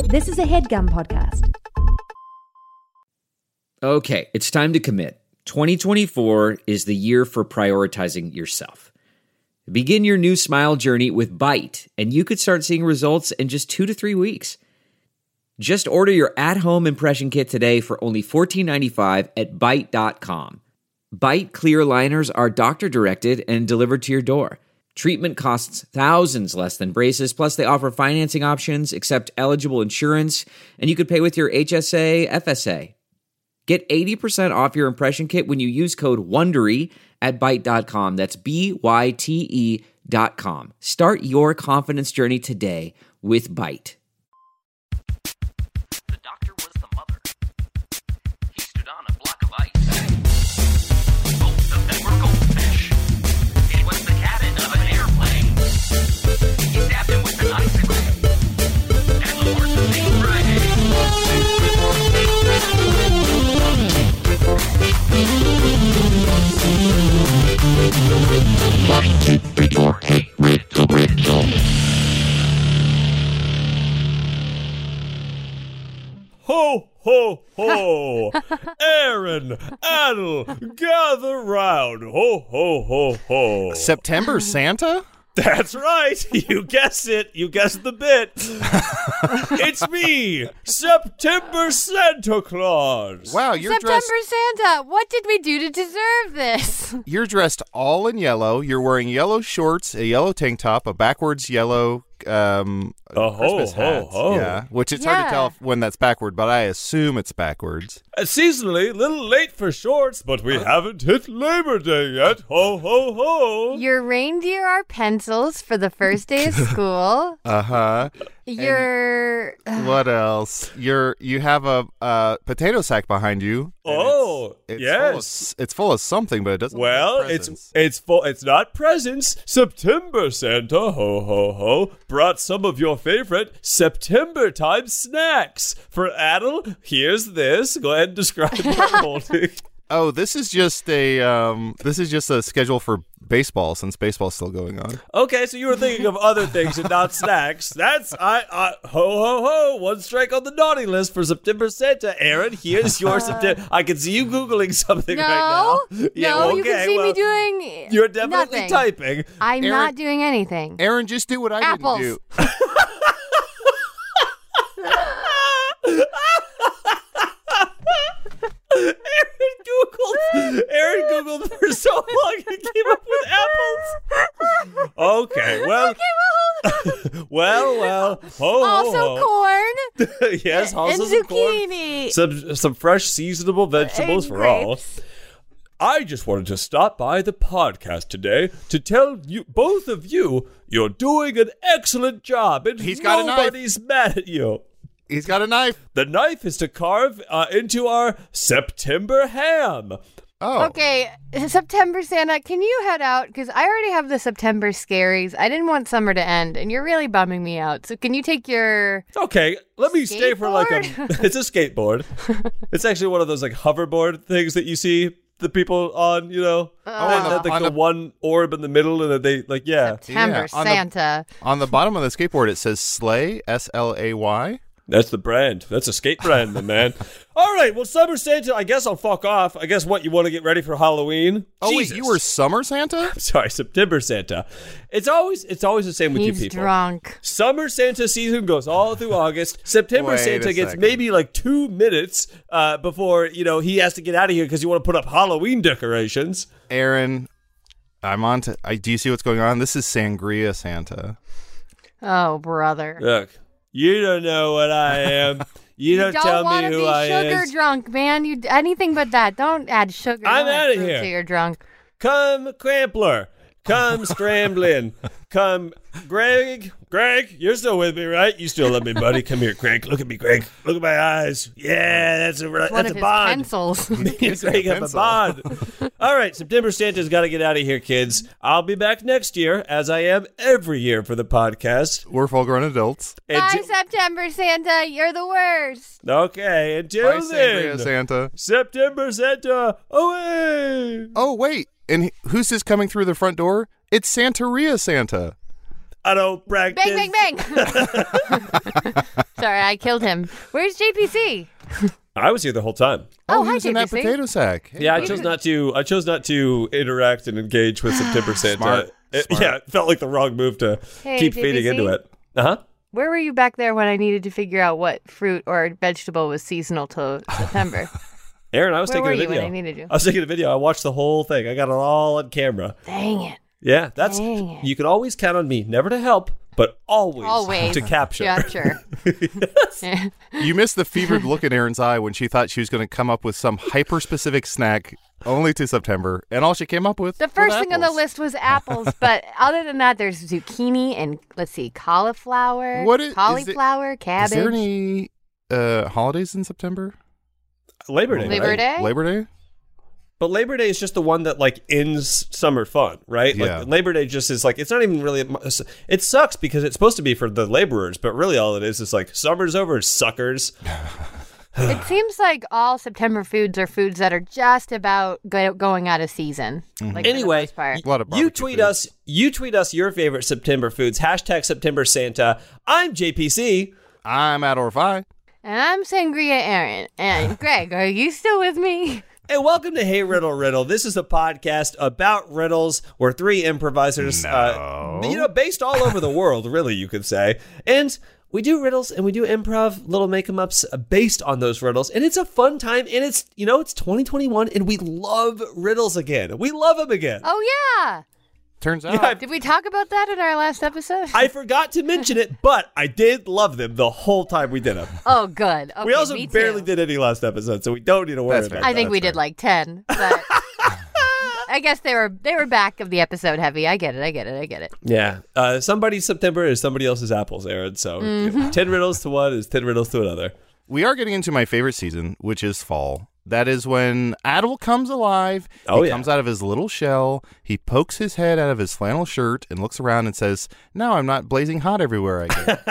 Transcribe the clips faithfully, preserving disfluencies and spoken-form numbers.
This is a HeadGum podcast. Okay, it's time to commit. twenty twenty-four is the year for prioritizing yourself. Begin your new smile journey with Byte, and you could start seeing results in just two to three weeks. Just order your at-home impression kit today for only fourteen ninety-five at byte dot com. Byte clear liners are doctor-directed and delivered to your door. Treatment costs thousands less than braces, plus they offer financing options, accept eligible insurance, and you could pay with your H S A, F S A. Get eighty percent off your impression kit when you use code WONDERY at byte dot com. That's B Y T E dot com. Start your confidence journey today with Byte. The doctor was the mother. He stood on a block of ice. Both of them were goldfish. It was the cabin of an airplane. He stabbed him with an icicle. And the horse was named Friday. Ho, ho, ho! Aaron, Adel, gather round. Ho, ho, ho, ho. September Santa? That's right. You guessed it. You guessed the bit. It's me, September Santa Claus. Wow, you're September dressed Santa, what did we do to deserve this? You're dressed all in yellow. You're wearing yellow shorts, a yellow tank top, a backwards yellow um Oh, ho, Christmas ho, hat. ho. Yeah, which it's hard Yeah. to tell when that's backward, but I assume it's backwards. Uh, seasonally, a little late for shorts, but we haven't hit Labor Day yet. Ho, ho, ho. Your reindeer are pencils for the first day of school. Uh-huh. Your What else? You're you have a uh, potato sack behind you. and Oh, it's, it's yes. Full of, s- it's full of something, but it doesn't. look like Well, it's presents. it's full. It's not presents. September Santa, ho ho ho, brought some of your favorite September time snacks for Adel. Here's this. Go ahead and describe what I'm holding. Oh, this is just a um. This is just a schedule for baseball since baseball's still going on. Okay, so you were thinking of other things and not snacks. That's I, I ho ho ho. One strike on the naughty list for September Santa. Aaron, here's your September. I can see you googling something no, right now. no, you can okay, see well, me doing You're definitely nothing. typing. I'm Aaron- not doing anything. Aaron, just do what I Apples. didn't do. Aaron Googled. Aaron Googled for so long and came up with apples. Okay, well, well, well. Ho, ho, Also ho. corn Yes, also and some corn, zucchini. some some fresh seasonable vegetables And for all. grapes. I just wanted to stop by the podcast today to tell you, both of you, you're doing an excellent job, and He's got a knife. nobody's mad at you. He's got a knife. The knife is to carve uh, into our September ham. Oh, Okay, September Santa, can you head out? Because I already have the September scaries. I didn't want summer to end, and you're really bumming me out. So can you take your... Okay, let me stay for like a. Skateboard? It's a skateboard. It's actually one of those like hoverboard things that you see the people on. You know, Oh, They on the- have, like on the the- one orb in the middle, and then they like yeah. September Yeah, on the- Santa. on the bottom of the skateboard it says Slay, S L A Y. That's the brand. That's a skate brand, my man. All right, well, Summer Santa. I guess I'll fuck off. I guess what you want to get ready for Halloween. Oh Jesus. wait, you were Summer Santa? Sorry, September Santa. It's always it's always the same with He's you people. drunk. Summer Santa season goes all through August. September Wait Santa a gets second. maybe like two minutes uh, before you know he has to get out of here because you want to put up Halloween decorations. Aaron, I'm on to. I, do you see what's going on? This is Sangria Santa. Oh, brother. Look, you don't know what I am. You don't, don't tell want me to who be I sugar am. drunk, man. You anything but that. Don't add sugar. I'm Don't add outta fruit here. till you're drunk. Come, Crampler. Come, Scrambling. Come, Greg. Greg, you're still with me, right? You still love me, buddy. Come here, Greg. Look at me, Greg. Look at my eyes. Yeah, that's a One that's of a his bond. pencils. Me and Greg have a pencil. bond. All right, September Santa's got to get out of here, kids. I'll be back next year, as I am every year for the podcast. We're full-grown adults. Bye, Until- September Santa. You're the worst. okay, until Bye, Sangria then, Santa. September Santa, away. Oh wait, and who's this coming through the front door? It's Santeria Santa. I don't practice. Bang, bang, bang. Sorry, I I killed him. Where's J P C? I was here the whole time. Oh, he hi, was in that J P C. potato sack. Hey, Yeah, I chose not to. I chose not to interact and engage with September Santa. Smart. It- Smart. yeah, it felt like the wrong move to Hey, keep J P C? feeding into it. Uh huh. Where were you back there when I needed to figure out what fruit or vegetable was seasonal till September? Aaron, I was Where taking were a you video. when I needed you? I was taking a video. I watched the whole thing. I got it all on camera. Dang it. Yeah, that's. Dang it. You can always count on me, never to help, but always, Always. to capture. Yeah, sure. Yeah. You missed the fevered look in Erin's eye when she thought she was going to come up with some hyper-specific snack only to September, and all she came up with The was first thing on the apples. list was apples, but other than that, there's zucchini and, let's see, cauliflower, What is- is it- cauliflower, cabbage. Is there any uh, holidays in September? Labor Day. Labor right? Day? Labor Day? But Labor Day is just the one that like ends summer fun, right? Yeah. Like Labor Day just is like it's not even really. It sucks because it's supposed to be for the laborers, but really all it is is like summer's over, suckers. It seems like all September foods are foods that are just about go- going out of season. Like, for the Anyway, most part. A lot of you barbecue tweet food. us. You tweet us your favorite September foods. Hashtag September Santa. I'm J P C. I'm at Orvi. And I'm Sangria Aaron. And Greg, are you still with me? And welcome to Hey Riddle Riddle. This is a podcast about riddles. We're three improvisers, uh, you know, based all over the world, really, you could say. And we do riddles and we do improv, little make-em-ups based on those riddles. And it's a fun time. And it's, you know, it's twenty twenty-one and we love riddles again. We love them again. Oh, yeah. Turns out. Yeah, Did we talk about that in our last episode? I forgot to mention it, but I did love them the whole time we did them. Oh, good. Okay, we also me too. barely did any last episode, so we don't need to worry That's about fair. that. I think That's we fair. did like ten, but I guess they were they were back of the episode heavy. I get it. I get it. I get it. Yeah. Uh, somebody's September is somebody else's apples, Aaron. So Mm-hmm. ten riddles to one is ten riddles to another. We are getting into my favorite season, which is fall. That is when Adel comes alive. Oh, he yeah. comes out of his little shell. He pokes his head out of his flannel shirt and looks around and says, "Now I'm not blazing hot everywhere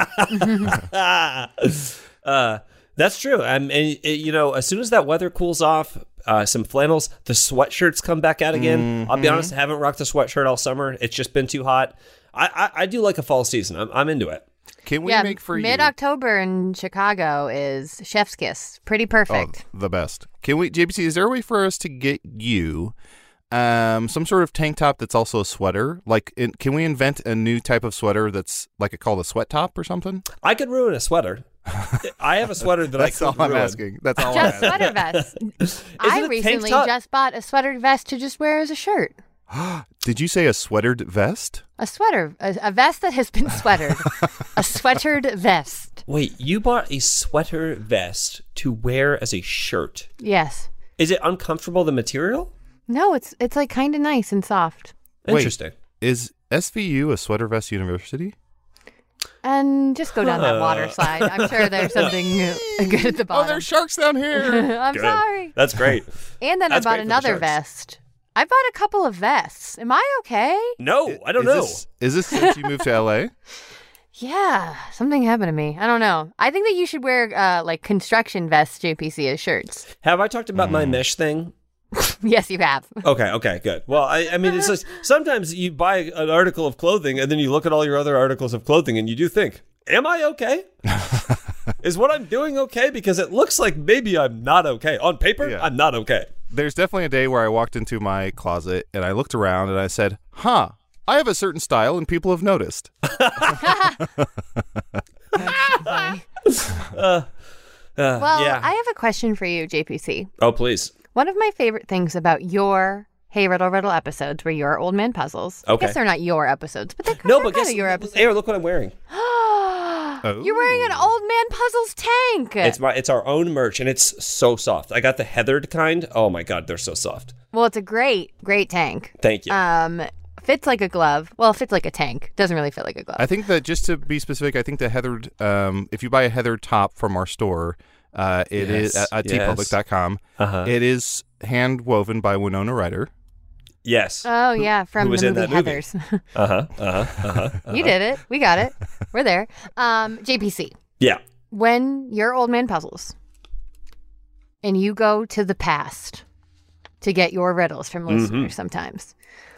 I go." uh, that's true. Um, and, it, you know, as soon as that weather cools off, uh, some flannels, the sweatshirts come back out again. I'll be honest, I haven't rocked a sweatshirt all summer. It's just been too hot. I, I, I do like a fall season. I'm, I'm into it. Can we yeah, make for you mid-October in Chicago is Chef's Kiss. Pretty Oh, perfect. the best? Can we, J P C? Is there a way for us to get you um, some sort of tank top that's also a sweater? Like, in, can we invent a new type of sweater that's like a, called a sweat top or something? I could ruin a sweater. I have a sweater that That's I all could I'm ruin. asking. That's all Just I'm asking. sweater vest. Is I it a tank recently top? just bought a sweater vest to just wear as a shirt. Did you say a sweatered vest? A sweater, a, a vest that has been sweatered. A sweatered vest. Wait, you bought a sweater vest to wear as a shirt. Yes. Is it uncomfortable, the material? No, it's it's like kind of nice and soft. Wait. Interesting. Is S V U a sweater vest university? And just go down that water slide. I'm sure there's something uh, good at the Oh, bottom. there's sharks down here. I'm Good. sorry. That's great. And then That's I bought great for the another sharks. vest. I bought a couple of vests. Am I okay? No, I don't is know. This, is this since you moved to L A? Yeah, something happened to me. I don't know. I think that you should wear uh, like construction vests, J P C, as shirts. Have I talked about Mm. my mesh thing? Yes, you have. Okay, okay, good. Well, I, I mean, it's just sometimes you buy an article of clothing and then you look at all your other articles of clothing and you do think, am I okay? Is what I'm doing okay? Because it looks like maybe I'm not okay. On paper, Yeah. I'm not okay. There's definitely a day where I walked into my closet and I looked around and I said, huh, I have a certain style and people have noticed. Funny. Uh, Well, yeah. I have a question for you, J P C. Oh, please. One of my favorite things about your Hey Riddle Riddle episodes were your Old Man Puzzles. Okay. I guess they're not your episodes, but they're, No, they're but kind guess of your episodes. Aaron, look what I'm wearing. You're wearing an Old Man Puzzles tank. It's my, it's our own merch, and it's so soft. I got the heathered kind. Oh my god, they're so soft. Well, it's a great, great tank. Thank you. Um, fits like a glove. Well, fits like a tank. Doesn't really fit like a glove. I think that just to be specific, I think the heathered, um, if you buy a heathered top from our store, uh, it is Yes, at, at yes. tpublic dot com. Uh-huh. It is hand woven by Winona Ryder. Yes. Oh yeah, from who was the in movie that movie? Heathers. Uh huh. Uh huh. Uh huh. You did it. We got it. We're there. Um, J P C. Yeah. When you're Old Man Puzzles and you go to the past to get your riddles from Mm-hmm. listeners sometimes,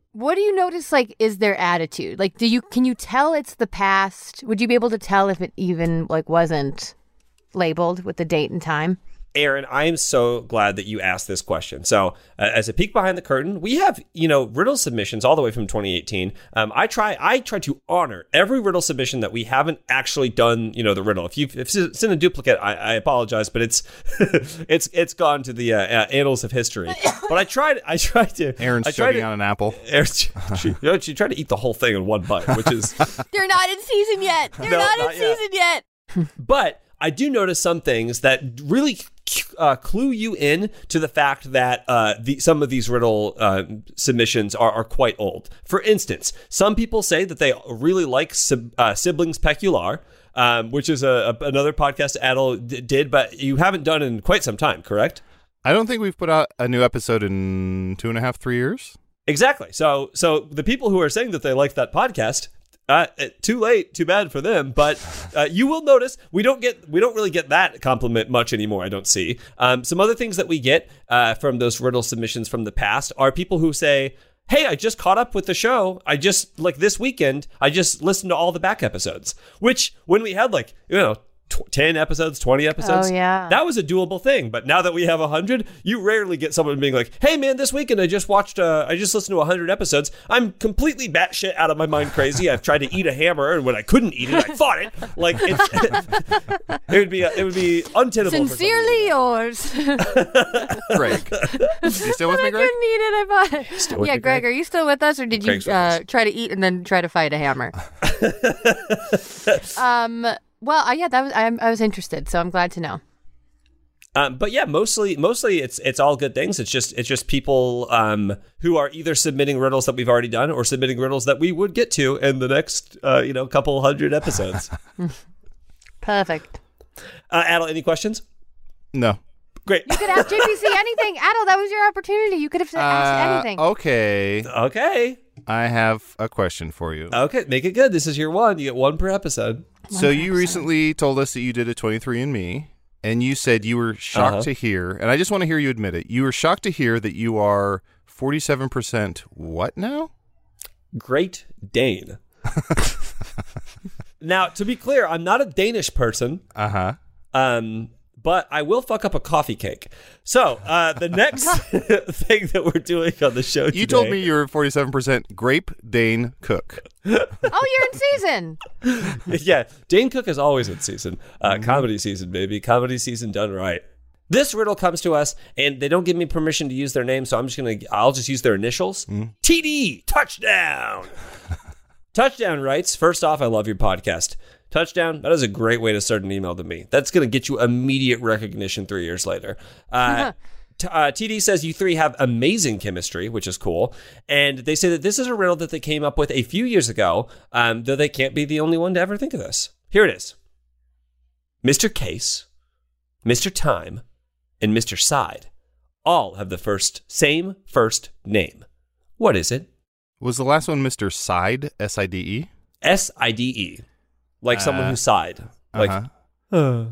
what do you notice, like, is their attitude? Like, do you can you tell it's the past? Would you be able to tell if it even, like, wasn't labeled with the date and time? Aaron, I am so glad that you asked this question. So, uh, as a peek behind the curtain, we have, you know, riddle submissions all the way from twenty eighteen. Um, I try, I try to honor every riddle submission that we haven't actually done, you know, the riddle. If you've if it's in a duplicate, I, I apologize, but it's it's it's gone to the uh, uh, annals of history. But I tried, I tried to. Aaron's I tried choking to, on an apple. Aaron, she, she, you know, she tried to eat the whole thing in one bite, which is. They're not in season yet. They're No, not, not in yet. season yet. But I do notice some things that really uh, clue you in to the fact that uh, the, some of these riddle uh, submissions are, are quite old. For instance, some people say that they really like sib- uh, Siblings Pecular, um, which is a, a, another podcast Adel d- did, but you haven't done in quite some time, correct? I don't think we've put out a new episode in two and a half, three years. Exactly. So, so the people who are saying that they like that podcast, Uh, too late, too bad for them. But uh, you will notice we don't get, we don't really get that compliment much anymore. I don't see. Um, some other things that we get uh, from those riddle submissions from the past are people who say, "Hey, I just caught up with the show. I just like this weekend. I just listened to all the back episodes." Which, when we had like you know. ten episodes, twenty episodes. Oh, yeah. That was a doable thing. But now that we have one hundred, you rarely get someone being like, "Hey, man, this weekend I just watched, uh, I just listened to one hundred episodes. I'm completely batshit out of my mind crazy. I've tried to eat a hammer, and when I couldn't eat it, I fought it." Like, it's, it would be, it would be untenable. Sincerely yours. Greg, you still with When me, I Greg? couldn't eat it, I bought it. Still with Yeah, me, Greg, Greg? are you still with us, or did Greg's you with uh, us. try to eat and then try to fight a hammer? um. Well, uh, yeah, that was I, I was interested, so I'm glad to know. Um, but yeah, mostly, mostly it's it's all good things. It's just it's just people um, who are either submitting riddles that we've already done or submitting riddles that we would get to in the next uh, you know couple hundred episodes. Perfect. uh, Adel, any questions? No. Great. You could ask J P C anything. Adel, that was your opportunity. You could have asked Uh, anything. Okay. Okay. I have a question for you. Okay, make it good. This is your one. You get one per episode. So you recently told us that you did a twenty-three and me, and you said you were shocked Uh-huh. to hear, and I just want to hear you admit it. You were shocked to hear that you are forty-seven percent what now? Great Dane. Now, to be clear, I'm not a Danish person, Uh-huh. um, but I will fuck up a coffee cake. So uh, the next thing that we're doing on the show today... You told me you were forty-seven percent grape Dane cook. Oh, you're in season. Yeah, Dane Cook is always in season. Uh, Comedy season, baby. Comedy season done right. This riddle comes to us, and they don't give me permission to use their name, so I'm just gonna. I'll just use their initials. T D touchdown. Touchdown writes, "First off, I love your podcast. Touchdown. That is a great way to start an email to me. That's gonna get you immediate recognition three years later." Uh, T- uh, T D says you three have amazing chemistry, which is cool. And they say that this is a riddle that they came up with a few years ago, um, though they can't be the only one to ever think of this. Here it is. Mister Case, Mister Time, and Mister Side all have the first same first name. What is it? Was the last one Mister Side, S I D E? S I D E. Like someone who sighed. Like, Uh-huh.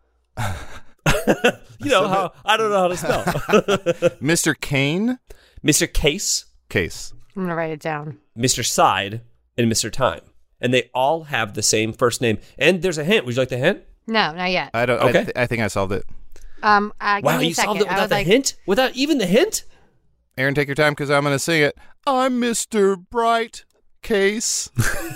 you know how, I don't know how to spell. Mister Kane? Mister Case, Case. I'm gonna write it down. Mister Side, and Mister Time. And they all have the same first name. And there's a hint. Would you like the hint? No, not yet. I don't. Okay. I, th- I think I solved it. Um, uh, give Wow, me a you second. solved it I without was the like, hint? Without even the hint? Aaron, take your time because I'm going to sing it. I'm Mister Bright Case.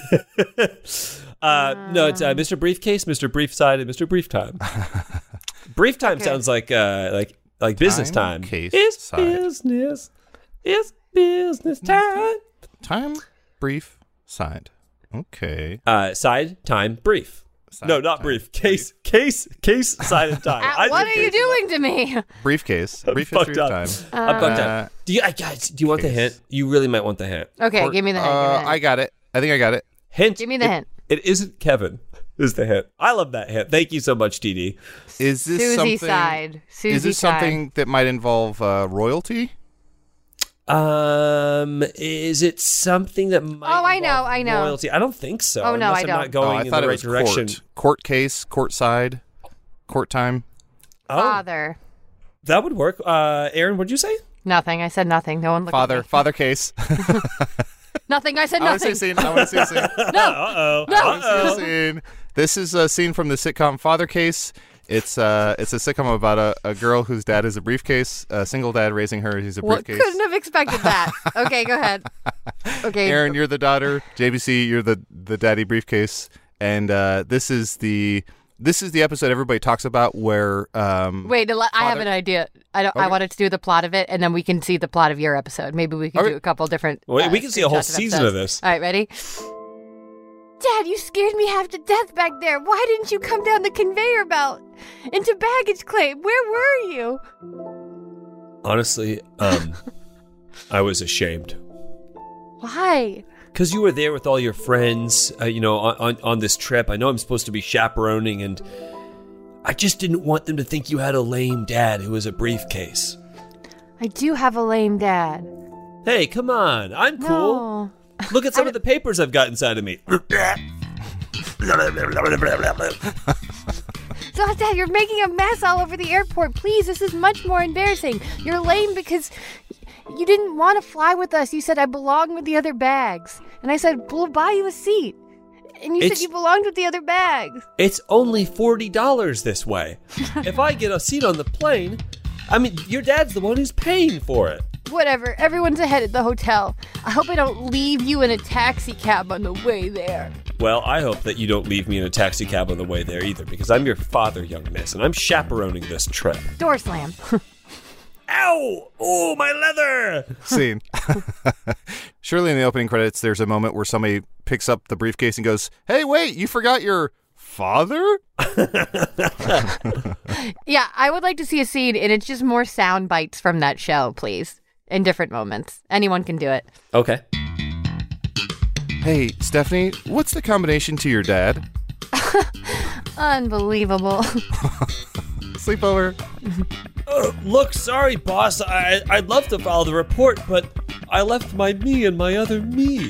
Uh, no, it's uh, Mister Briefcase, Mister Brief Side, and Mister Brief Time. Brief Time Okay. sounds like uh, like like business Time, time. case, it's side. business. It's business time. Time, brief, side. Okay. Uh, side, time, brief. Side, no, not time, brief. Case, case, case, side, and time. uh, I what did are you case. doing to me? Briefcase. I'm Brief history fucked of up. time. I'm fucked Uh, up. Do you, I, guys? Do you want the case. hint? You really might want the hint. Okay, Or- give me the hint. Uh, give me the hint. I got it. I think I got it. Hint. Give me the it- hint. It isn't Kevin. Is the hint? I love that hint. Thank you so much, T D. Is this Susie something? side. Susie is this side. something that might involve uh, royalty? Um, is it something that might? Oh, I know, involve I know. Royalty? I don't think so. Oh, no, unless I I'm don't. not going oh, I in thought the it right was direction. court. Court case, court side, court time. Oh, Father. that would work. Uh, Aaron, what'd you say? Nothing. I said nothing. No one looked Father, at me. father case. Nothing. I said I want to nothing. see a scene. I want to see a scene. No. Uh-oh. No. I want to see a scene. This is a scene from the sitcom Father Case. It's uh, it's a sitcom about a, a girl whose dad is a briefcase, a single dad raising her. He's a Well, briefcase. couldn't have expected that. Okay, go ahead. Okay. Aaron, you're the daughter. J B C, you're the the daddy briefcase. And uh, this is the this is the episode everybody talks about where um, Wait, I have Father- an idea. I don't. I Okay. wanted to do the plot of it, and then we can see the plot of your episode. Maybe we can Okay. do a couple different. Wait, uh, we can see a whole screenshots season of episodes. this. All right, ready? Dad, you scared me half to death back there. Why didn't you come down the conveyor belt into baggage claim? Where were you? Honestly, um, I was ashamed. Why? Because you were there with all your friends, uh, you know, on, on, on this trip. I know I'm supposed to be chaperoning, and I just didn't want them to think you had a lame dad who was a briefcase. I do have a lame dad. Hey, come on. I'm cool. No. Look at some of the papers I've got inside of me. So, Dad, you're making a mess all over the airport. Please, this is much more embarrassing. You're lame because you didn't want to fly with us. You said I belong with the other bags. And I said, we'll buy you a seat. And you It's- said you belonged with the other bags. It's only forty dollars this way. If I get a seat on the plane, I mean, your dad's the one who's paying for it. Whatever. Everyone's ahead at the hotel. I hope I don't leave you in a taxi cab on the way there. Well, I hope that you don't leave me in a taxi cab on the way there either, because I'm your father, young miss, and I'm chaperoning this trip. Door slam. Ow! Oh, my leather! scene. Surely in the opening credits, there's a moment where somebody picks up the briefcase and goes, "Hey, wait, you forgot your father?" Yeah, I would like to see a scene, and it's just more sound bites from that show, please. In different moments. Anyone can do it. Okay. Hey, Stephanie, what's the combination to your dad? Unbelievable. Sleepover. Uh, look, sorry, boss. I, I'd love to follow the report, but I left my me and my other me.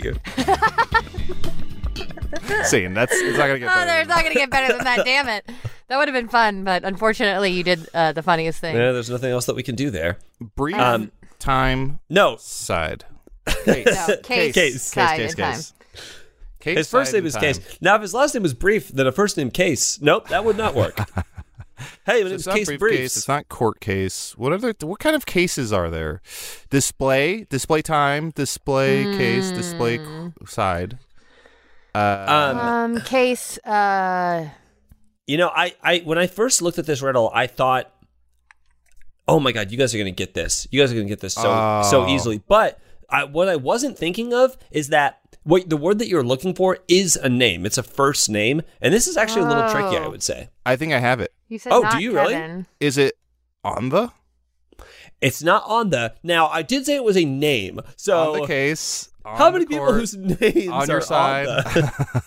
Scene. That's it's not gonna get Oh, better. there's not going to get better than that, damn it. That would have been fun, but unfortunately you did uh, the funniest thing. Yeah, there's nothing else that we can do there. Brief Um, time No, side. No, case, Case, side case, and time. case. Case his first side name and is time. Case. Now, if his last name was Brief, then a first name Case. Nope, that would not work. Hey, my So name's it's not Case briefcase. Briefs. It's not court case. What other? What kind of cases are there? Display, display time, display case, display Hmm. c- side. Uh, Um, Um, case, uh, You know, I, I when I first looked at this riddle, I thought, "Oh my God, you guys are going to get this. You guys are going to get this so so Oh. easily." But I, what I wasn't thinking of is that what the word that you're looking for is a name. It's a first name, and this is actually a little tricky, I Oh. would say. I think I have it. you said Oh, not do you really? Kevin. Is it on the It's not on the. Now, I did say it was a name. So on the case? how on many the people court, whose names on your are side? on the?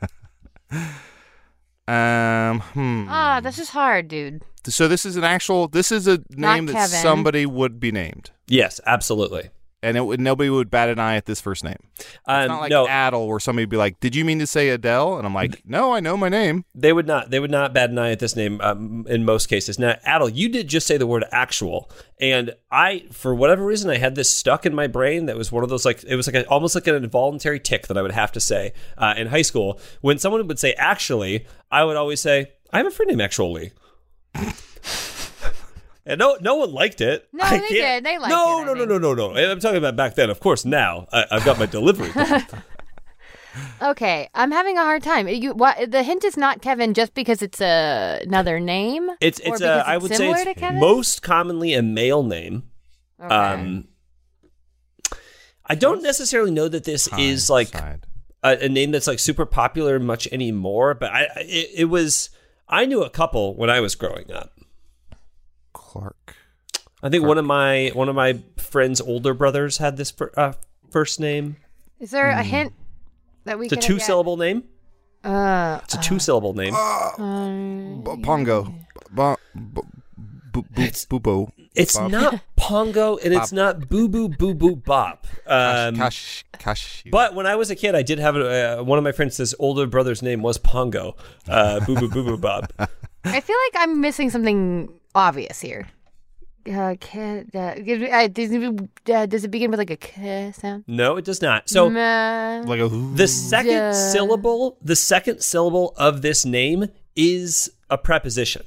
um. Hmm. Ah, this is hard, dude. So this is an actual. This is a name that Kevin. somebody would be named, Yes, absolutely. and it would nobody would bat an eye at this first name. It's Um, not like no, Adele, where somebody would be like, "Did you mean to say Adele?" And I'm like, "No, I know my name." they would not. They would not bat an eye at this name um, in most cases. Now, Adel, you did just say the word "actual," and I, for whatever reason, I had this stuck in my brain. That was one of those like it was like a, almost like an involuntary tick that I would have to say uh, in high school. When someone would say "actually," I would always say, "I have a friend named Actually." And no, no one liked it. No, I they can't- did. They liked no, it, I No, no, think. no, no, no, no. I'm talking about back then. Of course, now I, I've got my delivery. Okay, I'm having a hard time. You, what, the hint is not Kevin just because it's a, another name? It's Or it's because a, I would say similar it's to Kevin? most commonly a male name. Okay. Um, I don't necessarily know that this Time, is like side. a, a name that's like super popular much anymore, but I I- it, it was I knew a couple when I was growing up. Clark. I think one of my one of my friends' older brothers had this fir- uh, first name. Is there Hmm. a hint that we It's a could two syllable name. Uh, It's a two syllable name. B- Pongo. Bo- bo- bo- bo- It's- Boobo. It's Bop. not Pongo and it's not Boo Boo Boo Boo Bop. Um, Cash. Cash. But when I was a kid, I did have a, uh, one of my friends. His older brother's name was Pongo, uh, Boo Boo Boo Boo Bop. I feel like I'm missing something obvious here. uh, K, uh, give me- uh, does, it, uh, does it begin with like a K sound? No, it does not. So Meh. Like a the second Yeah. syllable, the second syllable of this name is a preposition.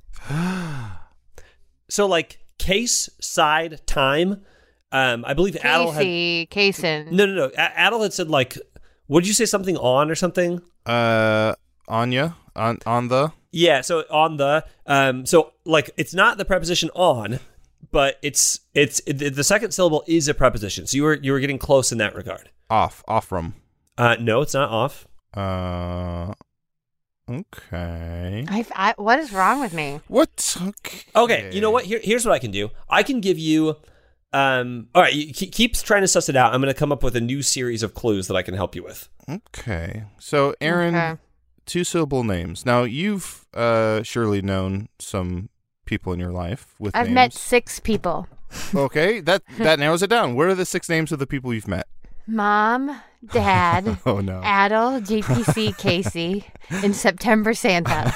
So like case, side, time. Um, I believe Adel had Casey, Kaysen. no, no, no. A- Adel had said like, would you say something on or something? uh Anya on on the Yeah. So on the um, so like it's not the preposition on, but it's it's it, the second syllable is a preposition. So you were you were getting close in that regard. off off from. Uh, no, it's not off. Uh, okay. I, I, what is wrong with me? What? Okay. Okay, you know what? Here, here's what I can do. I can give you. Um, all right, you keep, keep trying to suss it out. I'm going to come up with a new series of clues that I can help you with. Okay. So, Aaron, Okay. two syllable names. Now, you've uh, surely known some people in your life with I've names. met six people. Okay, that that narrows it down. What are the six names of the people you've met? Mom, Dad, Oh no. Adel, J P C, Casey, and September Santa.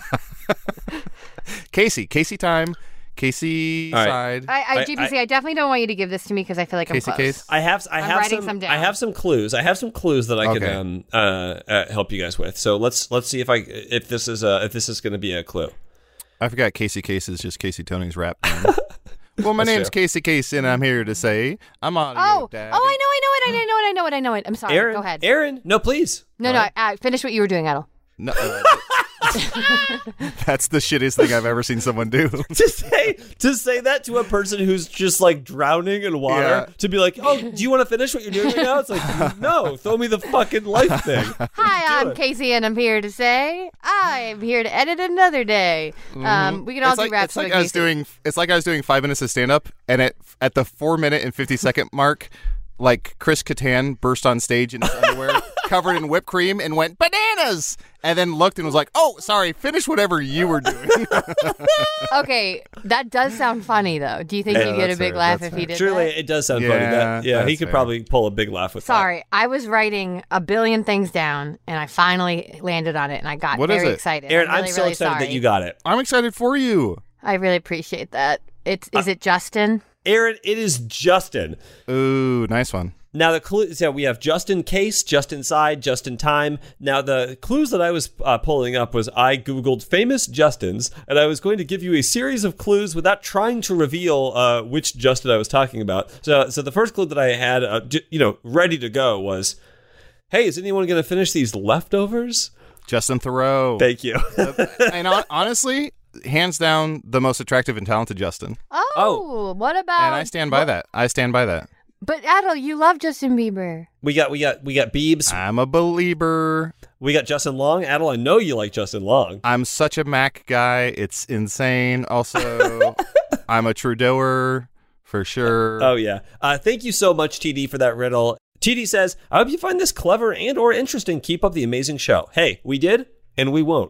Casey, Casey time, Casey All right. side. I, I, I- J P C, I, definitely don't want you to give this to me because I feel like Casey I'm close. case. I have I I'm have writing some, some down. I have some clues. I have some clues that I Okay. can um, uh, uh, help you guys with. So let's let's see if I if this is a, if this is going to be a clue. I forgot Casey Case is just Casey Tony's rap name. Well, my That's name's fair. Casey Case, and I'm here to say I'm on. Oh, oh, I know, I know it, I know it, I know it, I know it. I'm sorry. Aaron, Go ahead. Aaron, no, please. no, no, uh, finish what you were doing, Adel. No, uh, that's the shittiest thing I've ever seen someone do. to say to say that to a person who's just like drowning in water, Yeah. to be like, oh, do you want to finish what you're doing right now? It's like, no, throw me the fucking life thing. Hi, I'm it. Casey, and I'm here to say I'm here to edit another day. Um, we can all It's do like, raps. it's like with I was Casey. doing. It's like I was doing five minutes of stand up, and at at the four minute and fifty second mark, like Chris Kattan burst on stage in his underwear, covered in whipped cream, and went bananas, and then looked and was like, "Oh, sorry, finish whatever you were doing." Okay, that does sound funny, though. Do you think Yeah, you get a that's big fair, laugh that's if he fair. did Truly, that? it does sound funny. Yeah, That, yeah, he that's could fair. probably pull a big laugh with Sorry, I was writing a billion things down, and I finally landed on it, and I got What is very it? excited. that. Aaron, I'm, I'm really, so really excited sorry. that you got it. I'm excited for you. I really appreciate that. It's is it Justin? Aaron, it is Justin. Ooh, nice one. Now the clues, yeah, we have just in case, just inside, just in time. Now the clues that I was uh, pulling up was I googled famous Justins, and I was going to give you a series of clues without trying to reveal uh, which Justin I was talking about. So, so the first clue that I had, uh, j- you know, ready to go was, "Hey, is anyone going to finish these leftovers?" Justin Thoreau. Thank you. And hon- honestly, hands down, the most attractive and talented Justin. Oh, Oh. what about? And I stand by that. I stand by that. But Adel, you love Justin Bieber. we got, we got, we got Biebs. I'm a believer. We got Justin Long. Adel, I know you like Justin Long. I'm such a Mac guy. It's insane. Also, I'm a Trudeauer for sure. Oh yeah. Uh, thank you so much, T D, for that riddle. T D says, "I hope you find this clever and or interesting. Keep up the amazing show." Hey, we did, and we won't.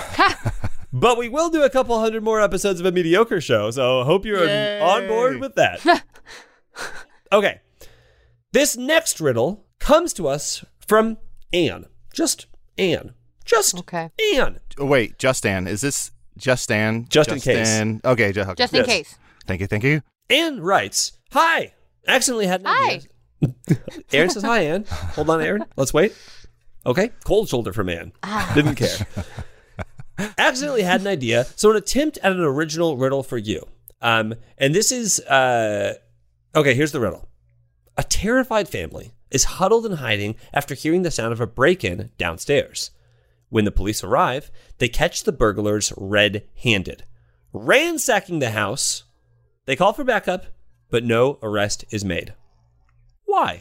But we will do a couple hundred more episodes of a mediocre show, so I hope you're Yay. on board with that. Okay. This next riddle comes to us from Anne. Just Anne. Just Okay. Anne. Oh, wait, Justin. Is this Justin? Just in case. Justin. Okay, ju- okay. Just in Yes. case. Thank you, thank you. Anne writes, "Hi. Accidentally had an Hi. idea." Aaron says, "Hi, Anne." Hold on, Aaron. Let's wait. Okay. Cold shoulder from Anne. Didn't care. Accidentally had an idea, so an attempt at an original riddle for you. Um, and this is, uh, okay, here's the riddle. A terrified family is huddled and hiding after hearing the sound of a break-in downstairs. When the police arrive, they catch the burglars red-handed. Ransacking the house, they call for backup, but no arrest is made. Why?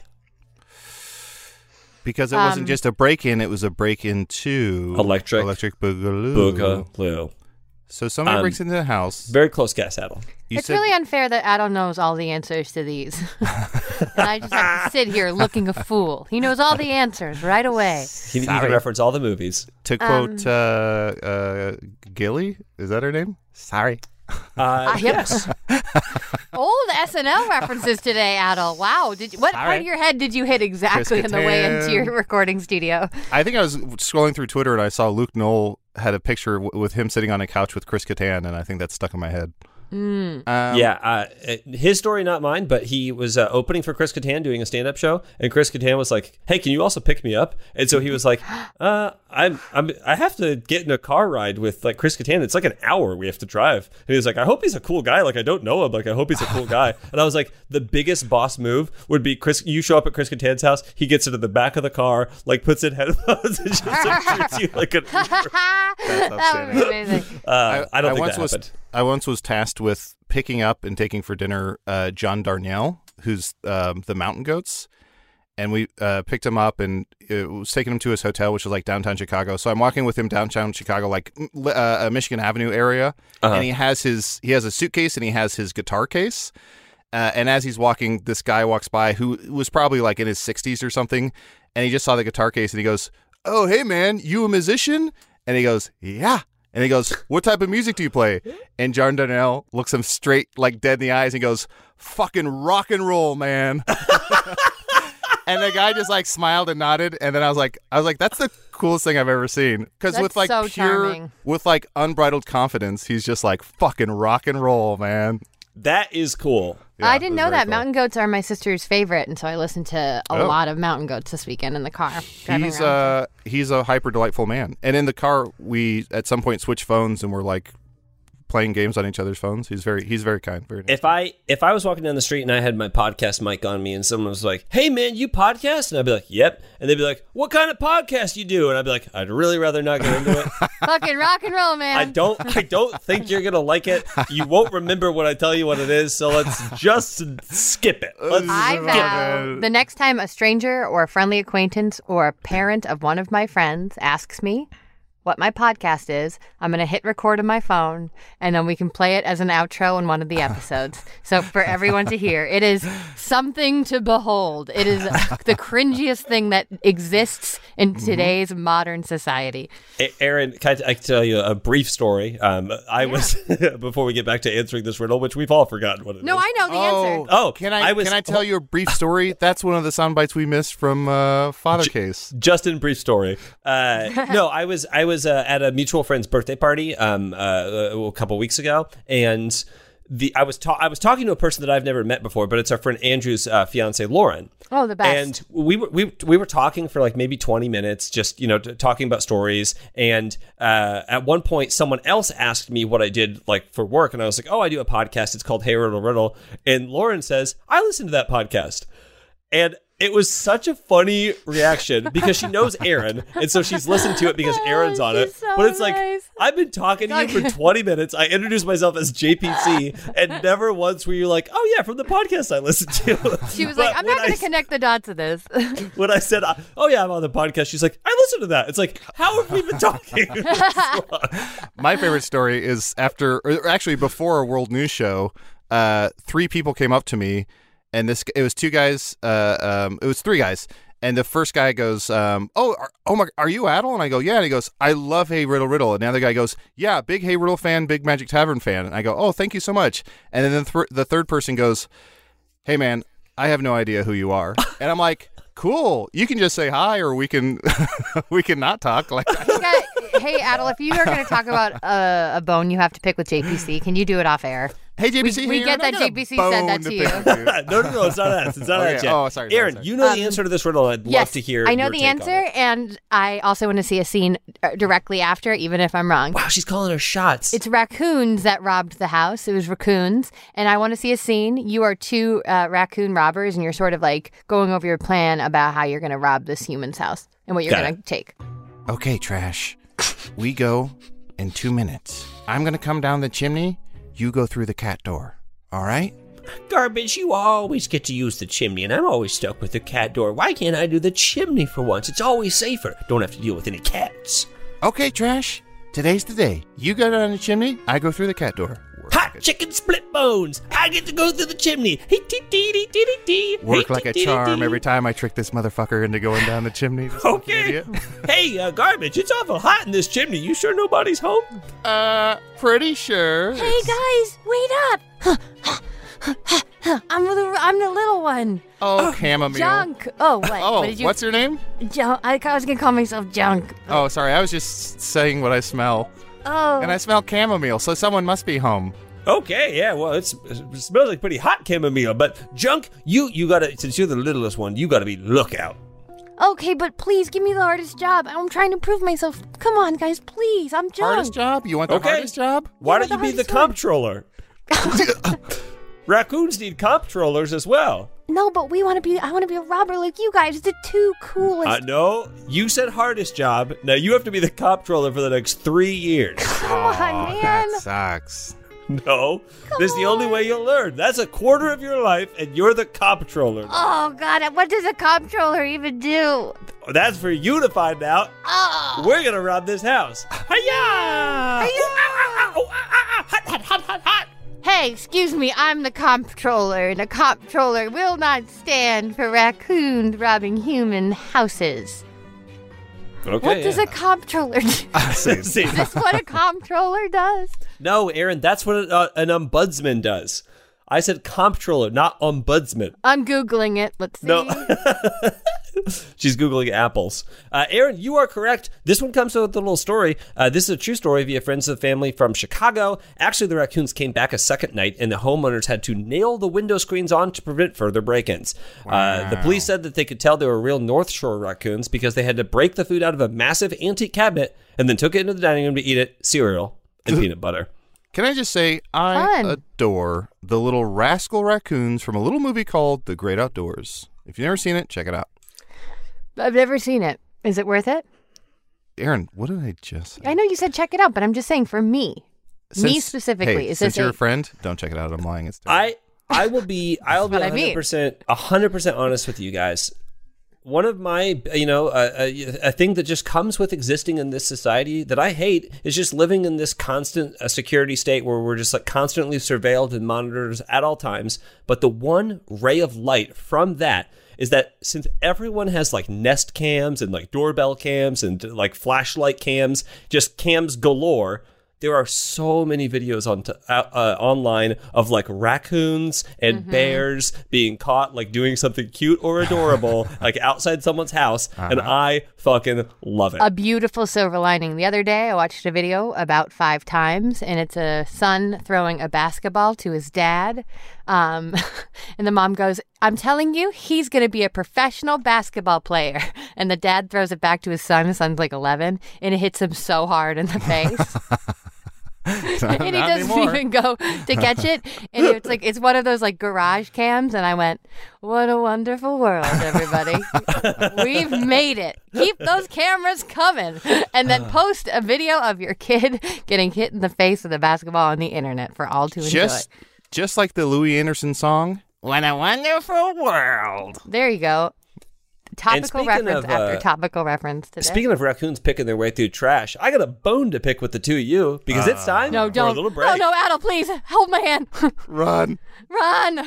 Because it Um, wasn't just a break-in; it was a break-in to Electric electric boogaloo. Boogaloo. So somebody Um, breaks into the house. Very close guess, Adel. You It's said really unfair that Adel knows all the answers to these. And I just have to sit here looking a fool. He knows all the answers right away. He, he Sorry. can reference all the movies. to quote uh, uh, Gilly. Is that her name? Sorry. Uh, yes. Old S N L references today, Adel. Wow. Did you, what part Sorry. of your head did you hit exactly on the way into your recording studio? I think I was scrolling through Twitter and I saw Luke Knoll had a picture w- with him sitting on a couch with Chris Kattan, and I think that stuck in my head. Um, yeah, uh, his story, not mine, but he was uh, opening for Chris Kattan doing a stand-up show, and Chris Kattan was like, "Hey, can you also pick me up?" And so he was like, "Uh, I'm, I'm, I have to get in a car ride with like Chris Kattan. It's like an hour we have to drive." And he was like, "I hope he's a cool guy. Like I don't know him. Like I hope he's a cool guy." And I was like, "The biggest boss move would be Chris. You show up at Chris Kattan's house. He gets into the back of the car, like puts in headphones, and just like, treats you like an Uber." That would be amazing. Uh, I, don't think once that was, happened. I once was tasked with picking up and taking for dinner uh, John Darnielle, who's um, the Mountain Goats. And we uh, picked him up and it was taking him to his hotel, which was like downtown Chicago. So I'm walking with him downtown Chicago, like uh, Michigan Avenue area. Uh-huh. And he has his he has a suitcase and he has his guitar case. Uh, and as he's walking, this guy walks by who was probably like in his sixties or something. And he just saw the guitar case and he goes, "Oh, hey, man, you a musician?" And he goes, "Yeah." And he goes, "What type of music do you play?" And John Darnielle looks him straight, like dead in the eyes, and goes, "Fucking rock and roll, man." And the guy just like smiled and nodded, and then I was like, I was like, that's the coolest thing I've ever seen. Because That's with like so pure, charming. with like unbridled confidence, he's just like fucking rock and roll, man. That is cool. Yeah, I didn't it was know very that. cool. Mountain goats are my sister's favorite, and so I listened to a Oh. lot of mountain goats this weekend in the car. driving He's around. uh he's a hyper delightful man. And in the car, we at some point switched phones and we're like playing games on each other's phones. He's very he's very kind. Very nice. If I if I was walking down the street and I had my podcast mic on me and someone was like, "Hey man, you podcast?" And I'd be like, "Yep." And they'd be like, "What kind of podcast you do?" And I'd be like, "I'd really rather not get into it. Fucking rock and roll, man. I don't I don't think you're gonna like it. You won't remember when I tell you what it is, so let's just skip it." Let's I skip vow the next time a stranger or a friendly acquaintance or a parent of one of my friends asks me what my podcast is, I'm going to hit record on my phone, and then we can play it as an outro in one of the episodes. So for everyone to hear, it is something to behold. It is the cringiest thing that exists in today's modern society. A- Aaron, can I, I tell you a brief story? Um, I Yeah. was before we get back to answering this riddle, which we've all forgotten what it is. No, I know the answer. Oh, can I, I was- can I tell you a brief story? That's one of the sound bites we missed from uh, Father Case. Just in brief story. Uh, no, I was I was uh, at a mutual friend's birthday party um, uh, a couple weeks ago, and the I was ta- I was talking to a person that I've never met before, but it's our friend Andrew's uh, fiance Lauren. Oh, the best. And we were we we were talking for like maybe twenty minutes, just you know t- talking about stories. And uh, at one point, someone else asked me what I did like for work, and I was like, "Oh, I do a podcast. It's called Hey Riddle Riddle." And Lauren says, "I listen to that podcast," and it was such a funny reaction because she knows Aaron, and so she's listened to it because Aaron's on it. She's so But it's like, nice. I've been talking to you for twenty minutes. I introduced myself as J P C, and never once were you like, "Oh yeah, from the podcast I listened to." She was But like, I'm when not going I- to connect the dots of this. When I said, "Oh yeah, I'm on the podcast," she's like, "I listened to that." It's like, how have we been talking? My favorite story is after, or actually before a world news show, uh, three people came up to me, and this it was two guys, uh, um, it was three guys, and the first guy goes, um, "Oh, are, oh my, are you Adel?" And I go, "Yeah." And he goes, "I love Hey Riddle Riddle." And the other guy goes, "Yeah, big Hey Riddle fan, big Magic Tavern fan." And I go, "Oh, thank you so much." And then the, th- the third person goes, "Hey man, I have no idea who you are." And I'm like, "Cool, you can just say hi, or we can we can not talk." Like. Okay, hey, Adel, if you are going to talk about uh, a bone you have to pick with J P C, can you do it off air? Hey, J P C, We- we here, get and I that got a J P C said that bone to pick you. with no, no, no, it's not that. It's not Okay. that yet. Oh, sorry, sorry, Aaron, sorry. you know Um, the answer to this riddle. I'd Yes, love to hear. I know your the take on answer, it. and I also want to see a scene uh, directly after, even if I'm wrong. Wow, she's calling her shots. It's raccoons that robbed the house. It was raccoons, and I want to see a scene. You are two uh, raccoon robbers, and you're sort of like going over your plan about how you're going to rob this human's house and what you're Got going it. to take. Okay, Trash. We go in two minutes. I'm going to come down the chimney. You go through the cat door. All right? Garbage, you always get to use the chimney, and I'm always stuck with the cat door. Why can't I do the chimney for once? It's always safer. Don't have to deal with any cats. Okay, Trash. Today's the day. You go down the chimney. I go through the cat door. Work Hot like chicken split bones. I get to go through the chimney. Hey, tee, tee, tee, tee, tee. a, work Hey, like a tee, tee, charm tee. every time I trick this motherfucker into going down the chimney. This fucking Okay. idiot. Hey, uh, Garbage, it's awful hot in this chimney. You sure nobody's home? Uh, pretty sure. Hey guys, wait up! I'm the I'm the little one. Oh, chamomile. Junk. Oh, what? Oh, what did you? what's your name? Junk. I was gonna call myself Junk. Oh, sorry. I was just saying what I smell. Oh. And I smell chamomile, so someone must be home. Okay, yeah, well, it's, it smells like pretty hot chamomile, but Junk, you you gotta, since you're the littlest one, you gotta be lookout. Okay, but please give me the hardest job. I'm trying to prove myself. Come on, guys, please. I'm Junk. Hardest job? You want the Okay. hardest job? Why Yeah, don't you the be the hardest one. comptroller? Raccoons need comptrollers as well. No, but we want to be. I want to be a robber like you guys. It's the two coolest. Uh, no, you said hardest job. Now you have to be the comptroller for the next three years. Come on, man. That sucks. No, this is the only way you'll learn. That's a quarter of your life, and you're the comptroller. Oh God, what does a comptroller even do? That's for you to find out. Oh. We're gonna rob this house. Hiya! Hiya! Ooh, ah, ah, ah, oh, ah, ah, ah, hot, hot, hot, hot, hot. Hey, excuse me, I'm the comptroller, and a comptroller will not stand for raccoons robbing human houses. Okay. What does yeah. a comptroller do? See, Is this what a comptroller does? no, Aaron, that's what uh, an ombudsman does. I said comptroller, not ombudsman. I'm Googling it. Let's see. No. She's Googling apples. Uh, Aaron, you are correct. This one comes with a little story. Uh, this is a true story via friends of the family from Chicago. Actually, the raccoons came back a second night, and the homeowners had to nail the window screens on to prevent further break-ins. Uh, the police said that they could tell they were real North Shore raccoons because they had to break the food out of a massive antique cabinet and then took it into the dining room to eat it, cereal, and peanut butter. Can I just say, I Fun. adore the little rascal raccoons from a little movie called The Great Outdoors. If you've never seen it, check it out. I've never seen it. Is it worth it? Aaron, what did I just say? I know you said check it out, but I'm just saying for me. me Since- specifically. Hey, is since this you're a- a friend, don't check it out. I'm lying. It's terrible. I I will be I'll be what I one mean. hundred percent one hundred percent honest with you guys. One of my, you know, uh, a, a thing that just comes with existing in this society that I hate is just living in this constant uh, security state where we're just like constantly surveilled and monitored at all times. But the one ray of light from that is that since everyone has like Nest cams and like doorbell cams and like flashlight cams, just cams galore, there are so many videos on t- uh, uh, online of like raccoons and Mm-hmm. bears being caught like doing something cute or adorable like outside someone's house, and I fucking love it. A beautiful silver lining. The other day, I watched a video about five times, and it's a son throwing a basketball to his dad. Um, and the mom goes, I'm telling you, he's going to be a professional basketball player. And the dad throws it back to his son. His son's like eleven, and it hits him so hard in the face. and he Not doesn't anymore. even go to catch it. And it's like it's one of those like garage cams. And I went, what a wonderful world, everybody. We've made it. Keep those cameras coming. And then post a video of your kid getting hit in the face with a basketball on the internet for all to enjoy. Just, just like the Louis Anderson song, What a Wonderful World. There you go. Topical speaking reference of, after uh, topical reference today. Speaking of raccoons picking their way through trash, I got a bone to pick with the two of you because it's time no, for a don't. little break. No, no, Adel, please hold my hand. Run. Run.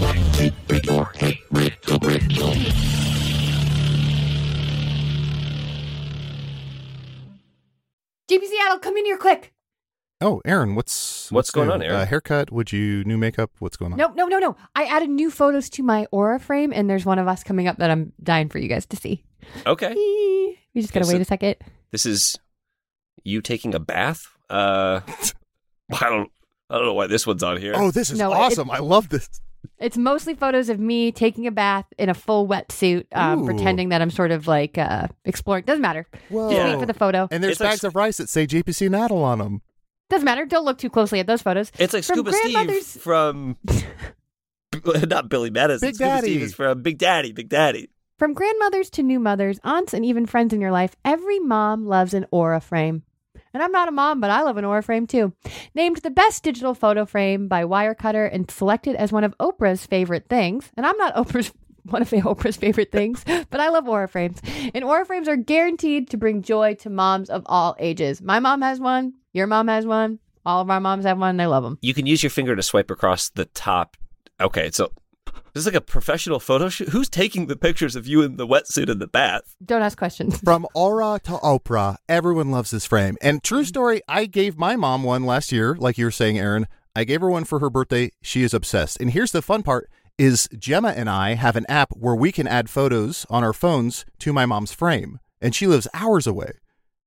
J P C Adel, come in here quick. Oh, Aaron, what's What's going new? on, Aaron? Uh, haircut? Would you new makeup? What's going on? No, no, no, no. I added new photos to my Aura frame, and there's one of us coming up that I'm dying for you guys to see. Okay. We just gotta Okay, wait so- a second. This is you taking a bath? Uh, I don't, I don't know why this one's on here. Oh, this is No, it- awesome. I love this. It's mostly photos of me taking a bath in a full wetsuit, um, Ooh. pretending that I'm sort of like uh, exploring. Doesn't matter. Whoa. Just wait for the photo. And there's It's like- bags of rice that say J P C Naddle on them. Doesn't matter. Don't look too closely at those photos. It's like From Scuba Steve grandmother's- from not Billy Madison. Big Scuba Daddy. Steve is from Big Daddy. Big Daddy. From grandmothers to new mothers, aunts, and even friends in your life, every mom loves an Aura frame. And I'm not a mom, but I love an Aura frame too. Named the best digital photo frame by Wirecutter and selected as one of Oprah's favorite things. And I'm not Oprah's one of Oprah's favorite things, but I love Aura frames. And Aura frames are guaranteed to bring joy to moms of all ages. My mom has one. Your mom has one. All of our moms have one. And I love them. You can use your finger to swipe across the top. Okay, so this is like a professional photo shoot. Who's taking the pictures of you in the wetsuit in the bath? Don't ask questions. From Aura to Oprah, everyone loves this frame. And true story, I gave my mom one last year, like you were saying, Aaron. I gave her one for her birthday. She is obsessed. And here's the fun part is Gemma and I have an app where we can add photos on our phones to my mom's frame. And she lives hours away.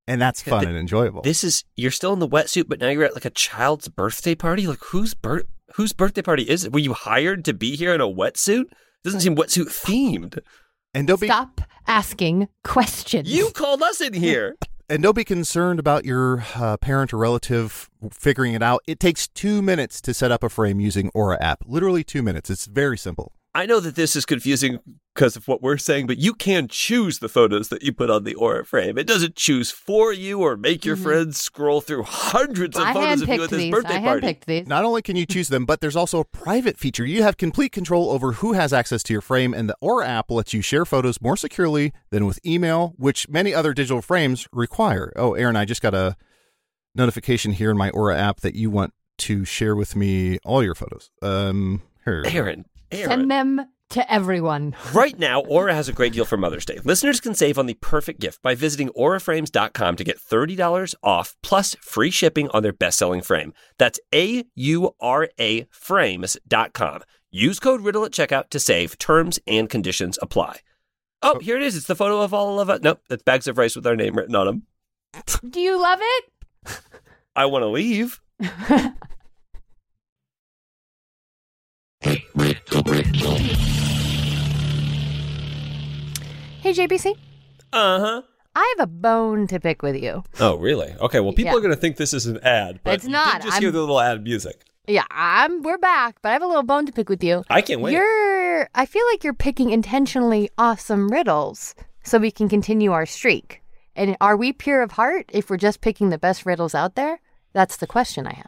And that's fun and enjoyable. This is, you're still in the wetsuit, but now you're at like a child's birthday party? Like, whose birth, whose birthday party is it? Were you hired to be here in a wetsuit? Doesn't seem wetsuit themed. And don't be Stop asking questions. You called us in here. and don't be concerned about your uh, parent or relative figuring it out. It takes two minutes to set up a frame using Aura app. Literally two minutes. It's very simple. I know that this is confusing because of what we're saying, but you can choose the photos that you put on the Aura frame. It doesn't choose for you or make your mm-hmm. friends scroll through hundreds of I photos of you at this these. birthday I party. handpicked these. Not only can you choose them, but there's also a private feature. You have complete control over who has access to your frame, and the Aura app lets you share photos more securely than with email, which many other digital frames require. Oh, Aaron, I just got a notification here in my Aura app that you want to share with me all your photos. Um, here. Aaron, Aaron. Send them to everyone. Right now, Aura has a great deal for Mother's Day. Listeners can save on the perfect gift by visiting aura frames dot com to get thirty dollars off plus free shipping on their best-selling frame. That's A U R A frames dot com. Use code RIDDLE at checkout to save. Terms and conditions apply. Oh, here it is. It's the photo of all of us. Nope, that's bags of rice with our name written on them. Do you love it? I want to leave. Hey, J B C. Uh-huh. I have a bone to pick with you. Oh, really? Okay, well, people Yeah. are going to think this is an ad, but It's not. you did just I'm- hear the little ad music. Yeah, I'm. We're back, but I have a little bone to pick with you. I can't wait. You're. I feel like you're picking intentionally awesome riddles so we can continue our streak. And are we pure of heart if we're just picking the best riddles out there? That's the question I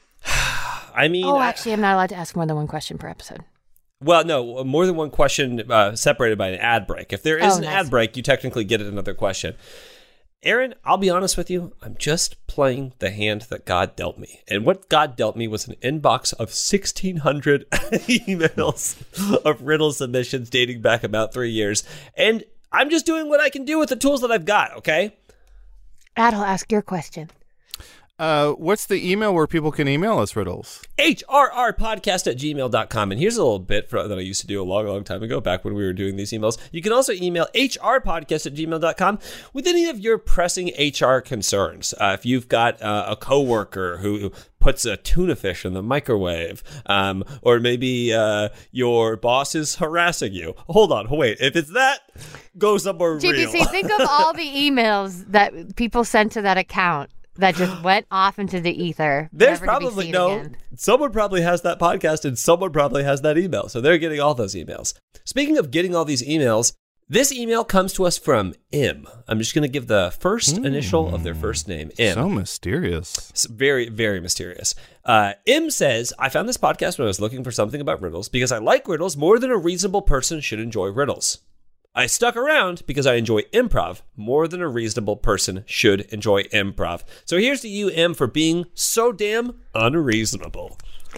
have. I mean... Oh, I- actually, I'm not allowed to ask more than one question per episode. Well, no, more than one question uh, separated by an ad break. If there is Oh, an nice. ad break, you technically get another question. Aaron, I'll be honest with you. I'm just playing the hand that God dealt me. And what God dealt me was an inbox of sixteen hundred emails of riddle submissions dating back about three years. And I'm just doing what I can do with the tools that I've got, okay? Ad, I'll ask your question. Uh, what's the email where people can email us riddles? H R R podcast at gmail dot com. And here's a little bit for, that I used to do a long, long time ago, back when we were doing these emails. You can also email H R podcast at gmail dot com with any of your pressing H R concerns. Uh, if you've got uh, a coworker who puts a tuna fish in the microwave, um, or maybe uh, your boss is harassing you. Hold on, wait. If it's that, go somewhere J B C, real. think of all the emails that people sent to that account that just went off into the ether. There's never to be probably seen no, again. someone probably has that podcast and someone probably has that email. So they're getting all those emails. Speaking of getting all these emails, this email comes to us from M. I'm just going to give the first Mm. initial of their first name, M. So mysterious. It's very, very mysterious. Uh, M says, I found this podcast when I was looking for something about riddles because I like riddles more than a reasonable person should enjoy riddles. I stuck around because I enjoy improv more than a reasonable person should enjoy improv. So here's to you, M, for being so damn unreasonable.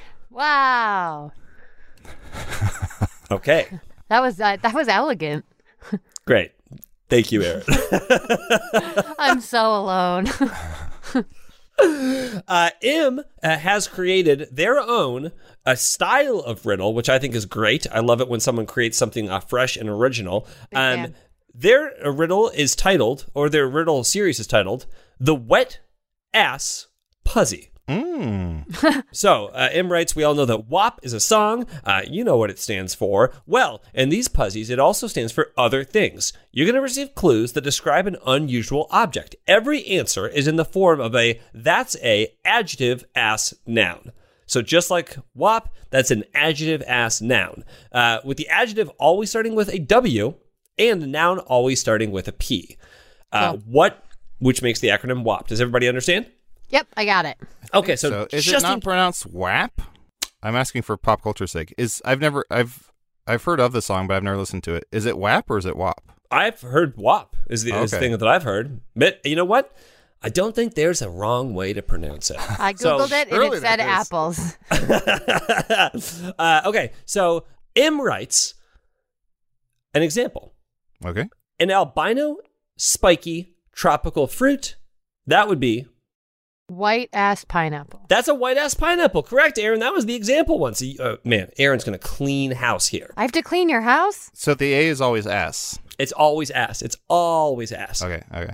Wow. Okay, That was uh, that was elegant. great. Thank you, Aaron. I'm so alone. Uh, M uh, has created their own a style of riddle, which I think is great. I love it when someone creates something uh, fresh and original. Big Um, fan. their uh, riddle is titled, or their riddle series is titled, "The Wet Ass Puzzy." Mm. So, uh, M writes, we all know that W A P is a song. Uh, you know what it stands for. Well, in these puzzies, it also stands for other things. You're going to receive clues that describe an unusual object. Every answer is in the form of a that's a adjective ass noun. So just like W A P, that's an adjective ass noun. Uh, with the adjective always starting with a W and the noun always starting with a P. Uh, Cool. What, which makes the acronym W A P. Does everybody understand? Yep, I got it. Okay, so, So is just it not in- pronounced W A P? I'm asking for pop culture's sake. Is I've never I've I've heard of the song, but I've never listened to it. Is it W A P or is it W A P? I've heard W A P is the, is the Okay. thing that I've heard. But you know what? I don't think there's a wrong way to pronounce it. I So- googled it and surely it said there is. apples. uh, okay, so M writes an example. Okay. An albino, spiky, tropical fruit. That would be, White ass pineapple. that's a white-ass pineapple. Correct, Aaron. That was the example once. Uh, man, Aaron's going to clean house here. I have to clean your house? So the A is always ass. It's always ass. It's always ass. Okay. Okay.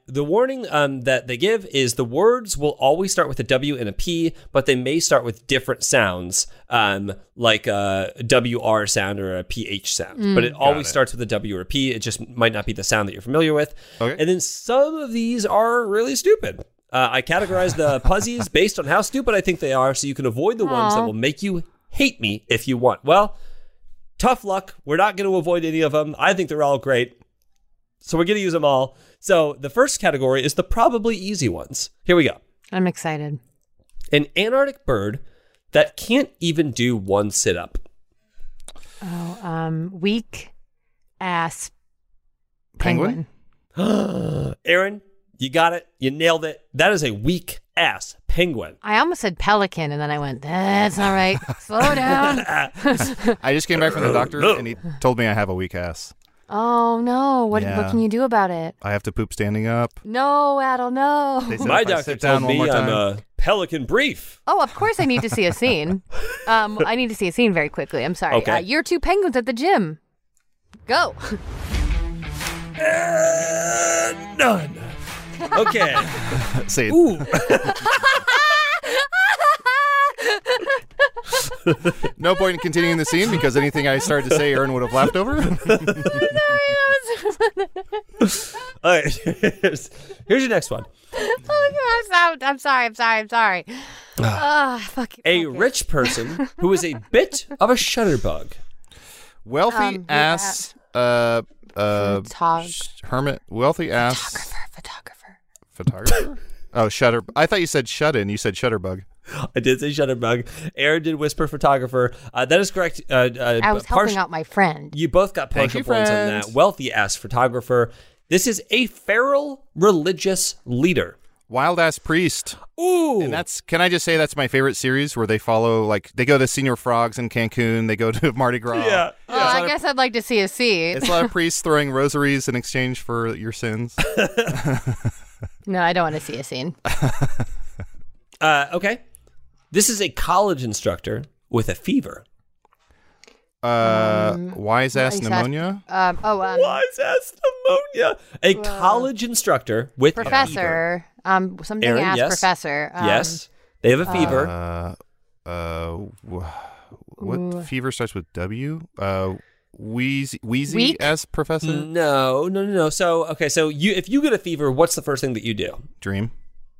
the warning um, that they give is the words will always start with a W and a P, but they may start with different sounds, um, like a W R sound or a P H sound. But it always it. starts with a W or a P. It just might not be the sound that you're familiar with. Okay. And then some of these are really stupid. Uh, I categorize the puzzies based on how stupid I think they are, so you can avoid the ones that Aw. will make you hate me if you want. Well, tough luck. We're not going to avoid any of them. I think they're all great. So we're going to use them all. So the first category is the probably easy ones. Here we go. I'm excited. An Antarctic bird that can't even do one sit-up. Oh, um, weak ass Penguin? penguin. Aaron, you got it. You nailed it. That is a weak ass penguin. I almost said pelican, and then I went, that's not right. Slow down. I just came back from the doctor, and he told me I have a weak ass. Oh, no. What, Yeah. what can you do about it? I have to poop standing up. No, Adel, no. They said My if I doctor sit told down one me more I'm time- a pelican brief. Oh, of course I need to see a scene. Um, I need to see a scene very quickly. I'm sorry. Okay. Uh, you're two penguins at the gym. Go. And none. Okay. Say it. Ooh. No point in continuing the scene because anything I started to say, Aaron would have laughed over. All right. Here's, here's your next one. Oh, God, I'm, so, I'm sorry. I'm sorry. I'm sorry. Ah, fuck it. A Okay. rich person who is a bit of a shutterbug. Wealthy Um, ass, uh, uh, Photog- sh- hermit. Wealthy ass Photographer. Photographer. photographer. Oh, shutter. I thought you said shut in. You said shutterbug. I did say shutterbug. Aaron did whisper photographer. Uh, that is correct. Uh, uh, I was par- helping out my friend. You both got Thank partial you, points on friends. that. Wealthy ass photographer. This is a feral religious leader. Wild ass priest. Ooh. And that's, can I just say that's my favorite series where they follow, like, they go to Senior Frogs in Cancun, they go to Mardi Gras. yeah. Oh, I guess I'd like to see a scene. It's a lot of priests throwing rosaries in exchange for your sins. No, I don't want to see a scene. Uh, okay. This is a college instructor with a fever. Uh, wise ass wise ass- pneumonia? Um, oh, um, Why's ass pneumonia? A college instructor with a fever. professor. Um, something Aaron, asked yes. professor. Um, Yes. They have a fever. Uh, uh, wh- what fever starts with W? Uh, wheezy, wheezy Weak? as professor? no, no, no, no. So, okay, so you if you get a fever, what's the first thing that you do? Dream.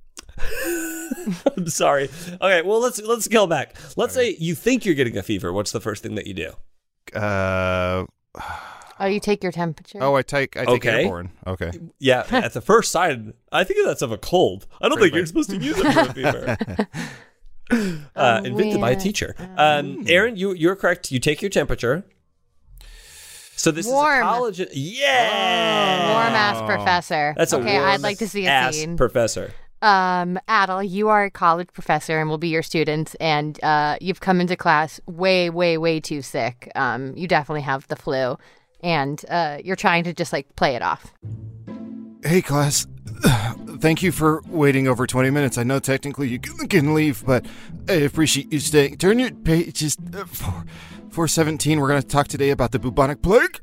I'm sorry. Okay, well let's let's scale back. Let's say you think you're getting a fever. What's the first thing that you do? Uh, Oh, you take your temperature. oh, I take, I take Okay. airborne. Okay. Yeah, at the first sign, I think that's of a cold. I don't think right. you're supposed to use it for a fever. Uh, invented by a weird. teacher. Um, Aaron, you you're correct. You take your temperature. So this Warm. is a college. Yeah, Warm ass professor. That's a okay. warm I'd like to see a ass scene. professor. Um, Adel, you are a college professor and will be your student, and uh, you've come into class way, way, way too sick. Um, you definitely have the flu, and uh, you're trying to just like play it off. Hey, class. Thank you for waiting over twenty minutes. I know technically you can, can leave, but I appreciate you staying. Turn your pages uh, four, four seventeen. We're going to talk today about the bubonic plague.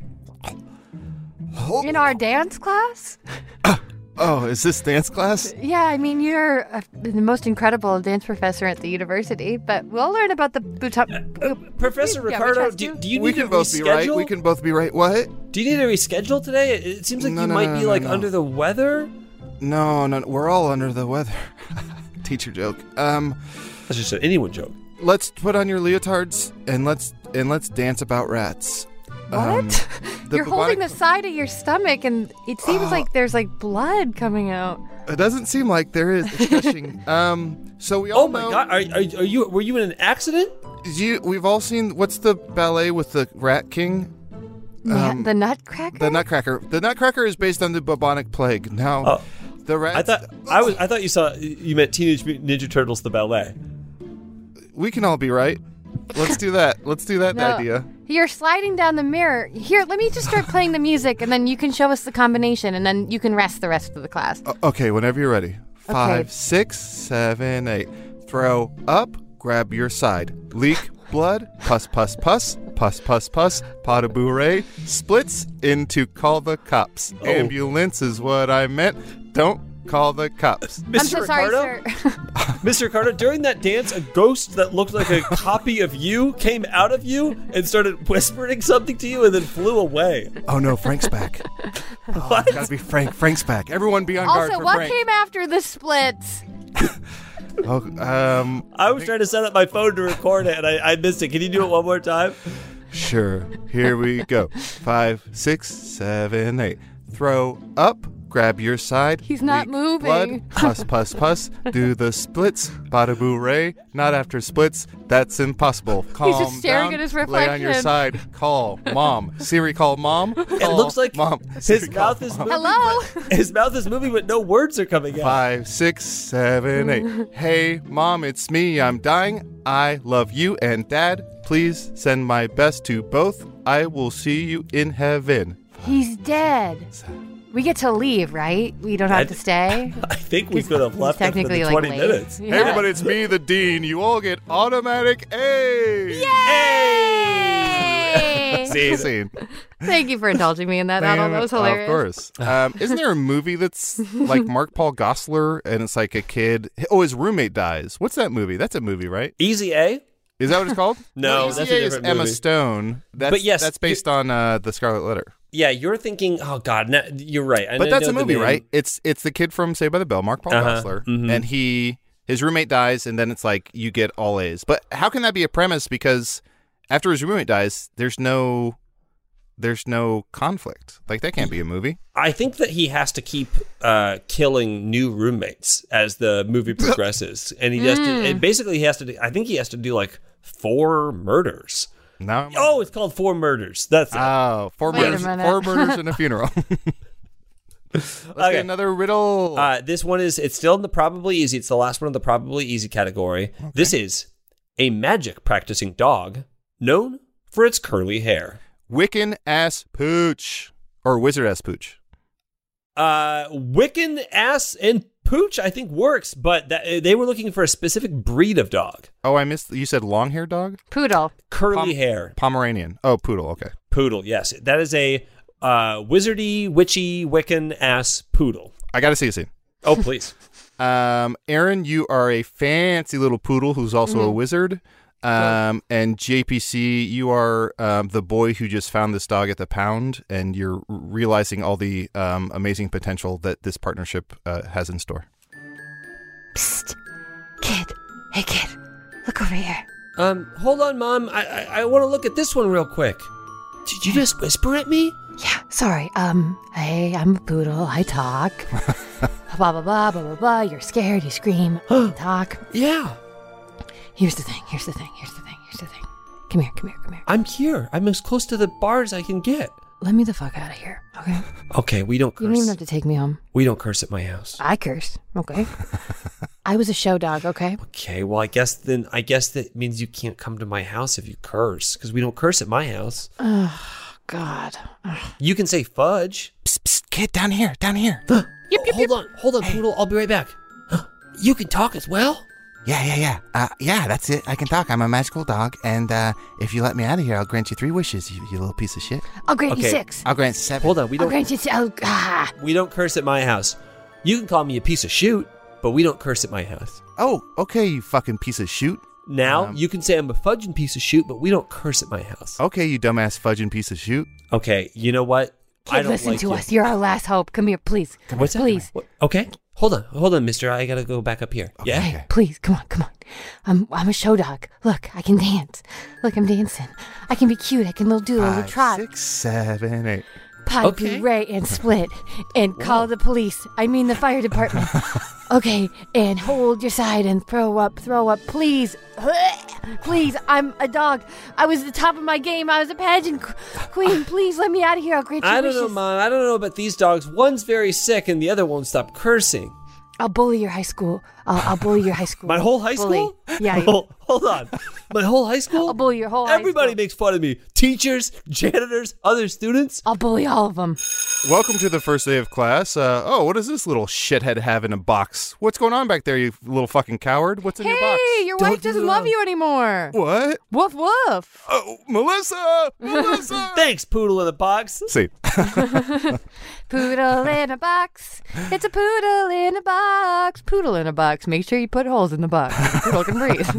In our dance class? Oh, is this dance class? Yeah, I mean, you're uh, the most incredible dance professor at the university, but we'll learn about the buto- Professor Yeah, Ricardo, Richard, do, too. do you We need to can both be right. reschedule? We can both be right. What? Do you need to reschedule today? It, it seems like No, you no, might no, be no, like no. under the weather. No, no, we're all under the weather. Teacher joke. Um, That's just an anyone joke. let's put on your leotards and let's and let's dance about rats. Um, What? the You're holding bubonic- the side of your stomach, and it seems Oh. like there's like blood coming out. It doesn't seem like there is. It's gushing. um, so we all Oh my know. god, are, are, are you were you in an accident? You, we've all seen what's the ballet with the Rat King? Yeah, Um, the Nutcracker. The Nutcracker. The Nutcracker is based on the bubonic plague. Now, Oh. the rat. I thought I was I thought you saw you meant Teenage Mutant Ninja Turtles the ballet. we can all be right. Let's do that. Let's do that No. idea. You're sliding down the mirror. Here, let me just start playing the music, and then you can show us the combination, and then you can rest the rest of the class. O- okay, whenever you're ready. Five, six, seven, eight. Throw up. Grab your side. Leak blood. Pus, pus, pus. Puss, puss, puss. Pas de bourrée. Splits into call the cops. Oh. Ambulance is what I meant. Don't call the cops. I'm Mister so sorry, Ricardo? sir. Mister Ricardo, during that dance, a ghost that looked like a copy of you came out of you and started whispering something to you and then flew away. Oh no, Frank's back. Oh, it's gotta be Frank. Frank's back. Everyone be on guard Also, for what Frank. came after the splits? Oh, um, I was trying to set up my phone to record it and I, I missed it. Can you do it one more time? sure. Here we go. Five, six, seven, eight. Throw up. Grab your side. He's not leak moving. Blood. Puss, puss, puss. Do the splits. Bada bourrée. Not after splits. That's impossible. Calm He's just staring down. at his Lay on your reflection. side. Call mom. Siri, call mom. It Call looks like mom. his Siri, call mouth is mom. moving. Hello? but- His mouth is moving, but no words are coming out. Five, six, seven, eight. Hey, mom, it's me. I'm dying. I love you and dad. Please send my best to both. I will see you in heaven. He's dead. We get to leave, right? We don't have I- to stay. I think we He's- could have he's left after technically, the like, twenty late. minutes. Yeah. Hey, everybody, it's me, the dean. You all get automatic A's. Yay! See, Scene. Thank you for indulging me in that, Adel. That was hilarious. Of course. Um, isn't there a movie that's like Mark Paul Gosselaar and it's like a kid? Oh, his roommate dies. What's that movie? That's a movie, right? Easy A? Is that what it's called? No, Easy that's a A is different Emma movie. Stone. That's, But yes, that's based on uh, the Scarlet Letter. Yeah, you're thinking, oh, God, no, you're right. I But know- that's know a the movie, name. right? It's it's the kid from Saved by the Bell, Mark Paul Uh-huh. Gosselaar, Mhm. and he his roommate dies, and then it's like you get all A's. But how can that be a premise? Because after his roommate dies, there's no there's no conflict. Like that can't be a movie. I think that he has to keep uh, killing new roommates as the movie progresses, and he has to. And basically, he has to. Do, I think he has to do like four murders. Now, I'm- Oh, it's called Four Murders. That's it. oh, four Wait a murders, minute. four murders and a funeral. Let's Okay. get another riddle. Uh, this one is. It's still in the probably easy. It's the last one in the probably easy category. This is a magic practicing dog known for its curly hair. Wiccan ass pooch or wizard ass pooch. Uh, Wiccan ass and pooch, I think works, but that, they were looking for a specific breed of dog. Oh, I missed. You said long hair dog, Poodle. Curly Pom- hair. Pomeranian. Oh, poodle. Okay. Poodle, yes. That is a uh, wizardy, witchy, Wiccan ass poodle. I got to see a scene. Oh, please. Um, Aaron, you are a fancy little poodle who's also a wizard. Um, and J P C, you are um, the boy who just found this dog at the pound, and you're realizing all the um, amazing potential that this partnership uh, has in store. Psst. Kid. Hey, kid. Look over here. Um, hold on, Mom. I I, I want to look at this one real quick. Did you just whisper at me? Yeah, sorry. Um, hey, I'm a poodle. I talk. blah, blah, blah, blah, blah, blah. You're scared. You scream. I talk. Yeah. Here's the thing. Here's the thing. Here's the thing. Here's the thing. Come here. Come here. Come here. I'm here. I'm as close to the bar as I can get. Let me the fuck out of here. Okay? Okay, we don't You don't even curse. have to take me home. We don't curse at my house. I curse. Okay? I was a show dog. Okay? Okay, well, I guess then I guess that means you can't come to my house if you curse because we don't curse at my house. God. You can say fudge. Psst, psst, kid, down here, down here. hold on, hold on, Poodle. I'll be right back. You can talk as well. Yeah, yeah, yeah. Uh, yeah, that's it. I can talk. I'm a magical dog, and uh, if you let me out of here, I'll grant you three wishes, you, you little piece of shit. I'll grant you Okay. six. I'll grant seven. Hold on, we I'll don't grant you six. Oh, ah. we don't curse at my house. You can call me a piece of shoot, but we don't curse at my house. Oh, okay, you fucking piece of shoot. Now Um, you can say I'm a fudging piece of shoot, but we don't curse at my house. Okay, you dumbass fudging piece of shoot. Okay, you know what? I Kid, don't listen like to you. us. You're our last hope. Come here, please. What's that? Please. What? Okay, hold on, hold on, Mister. I gotta go back up here. Yeah. Hey, please, come on, come on. I'm I'm a show dog. Look, I can dance. Look, I'm dancing. I can be cute. I can little do a little Five, trot. six, seven, eight. Potty Okay. Ray and split and call the police. I mean the fire department. Okay, and hold your side and throw up, throw up, please. Please, I'm a dog. I was the top of my game. I was a pageant qu- queen. Please let me out of here. I'll grant you I don't wishes. know, Mom. I don't know about these dogs. One's very sick and the other won't stop cursing. I'll bully your high school. I'll, I'll bully your high school. My whole high bully. school? Yeah. Hold, hold on. My whole high school? I'll bully your whole high Everybody school. makes fun of me. Teachers, janitors, other students. I'll bully all of them. Welcome to the first day of class. Uh, oh, what does this little shithead have in a box? What's going on back there, you little fucking coward? What's in your box? Hey, your wife doesn't love you anymore. What? Woof woof. Oh, Melissa! Melissa! Thanks, poodle in the box. See, Poodle in a box. It's a poodle in a box. Poodle in a box. Make sure you put holes in the box. The poodle can breathe.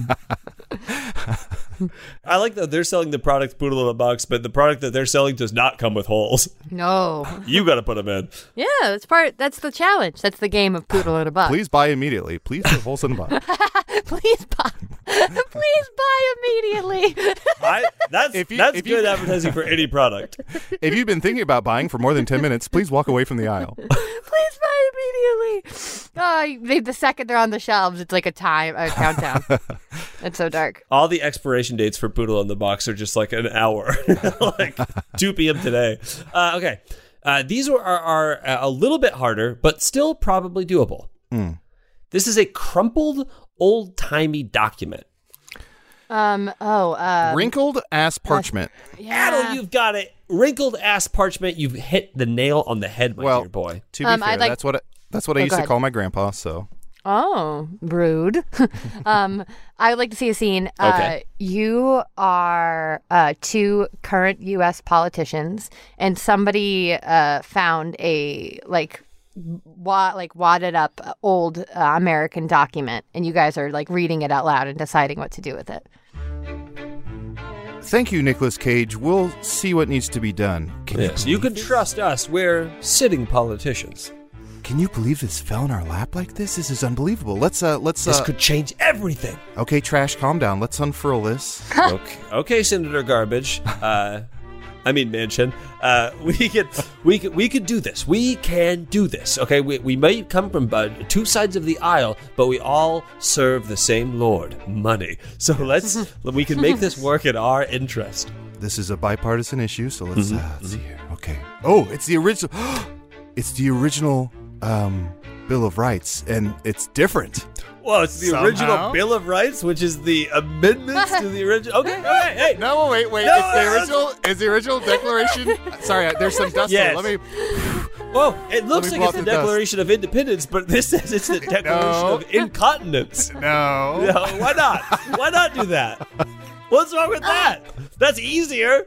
I like that they're selling the product poodle in a box, but the product that they're selling does not come with holes. No. You got to put them in. Yeah, that's part. That's the challenge. That's the game of poodle in a box. please buy immediately. Please put holes in the box. Please buy. Please buy immediately. I, that's If you- that's if you- good advertising for any product. If you've been thinking about buying for more than ten minutes, please walk away from the aisle. Please buy immediately. Oh, they, the second they're on the shelves, it's like a time, a countdown. It's so dark. All the expiration dates for poodle in the box are just like an hour, like two p.m. today. Uh, okay, uh, these are, are are a little bit harder, but still probably doable. Mm. This is a crumpled, old-timey document. Um. Oh. Uh. Wrinkled ass parchment. Adel, you've got it. Wrinkled ass parchment. You've hit the nail on the head, my Well, dear boy. To be Um, fair, I'd like- that's what I, that's what I Oh, used go to ahead. call my grandpa. So Oh, rude. um, I would like to see a scene. Uh, Okay. You are uh, two current U S politicians, and somebody uh, found a like wa- like wadded up uh, old uh, American document, and you guys are like reading it out loud and deciding what to do with it. thank you, Nicolas Cage. We'll see what needs to be done. Can Yes, you you can trust us. We're sitting politicians. Can you believe this fell in our lap like this? This is unbelievable. Let's uh let's This uh could change everything. okay, trash, calm down. Let's unfurl this. okay, okay, Senator Garbage. Uh, I mean Manchin. Uh, we could, we could, we could do this. We can do this. Okay, we we may come from uh, two sides of the aisle, but we all serve the same Lord, money. So let's we can make this work in our interest. This is a bipartisan issue, so let's, uh, let's see here. Okay. Oh, it's the original it's the original um Bill of Rights, and it's different. Well, it's the Somehow. original Bill of Rights, which is the amendments to the original. Okay, okay, hey. No, wait, wait. No, it's the no, original. It's the original Declaration. Sorry, there's some dust. Yes. Here. Let me. Whoa, it looks me like it's block the the dust. Declaration of Independence, but this says it's the Declaration No. of Incontinence. No. No, why not? Why not do that? What's wrong with that? That's easier.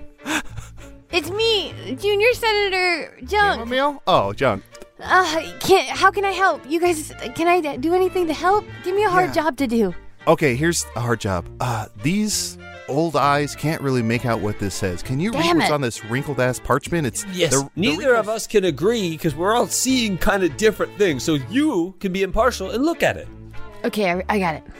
It's me, Junior Senator Junk. Chamomile? Oh, junk. Uh, can how can I help? You guys, can I do anything to help? Give me a hard Yeah. job to do. Okay, here's a hard job. Uh, these old eyes can't really make out what this says. Can you read Damn what's it. on this wrinkled ass parchment? It's Yes, the- the neither of wrinkles- us can agree because we're all seeing kind of different things. So you can be impartial and look at it. Okay, I, I got it.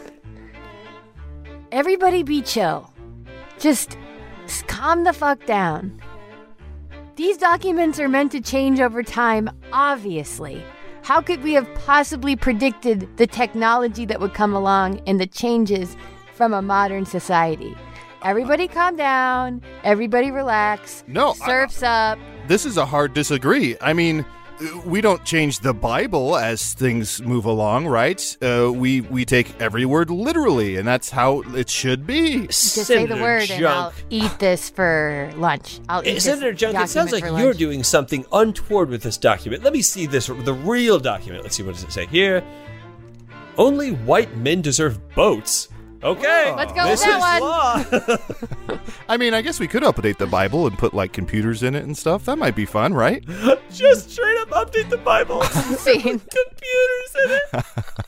Everybody be chill. Just s- calm the fuck down. These documents are meant to change over time, obviously. How could we have possibly predicted the technology that would come along and the changes from a modern society? Everybody calm down. Everybody relax. No, I- Surf's up. This is a hard disagree. I mean, we don't change the Bible as things move along, right? Uh, we we take every word literally, and that's how it should be. Just say the word and I'll eat this for lunch. I'll eat this Senator Junk, it sounds like document for you're lunch. doing something untoward with this document. Let me see this, the real document. Let's see, what does it say here? Only white men deserve boats. Okay, Let's go this with is that law. I mean, I guess we could update the Bible and put like computers in it and stuff. That might be fun, right? Just straight up update the Bible. Scene. Computers in it.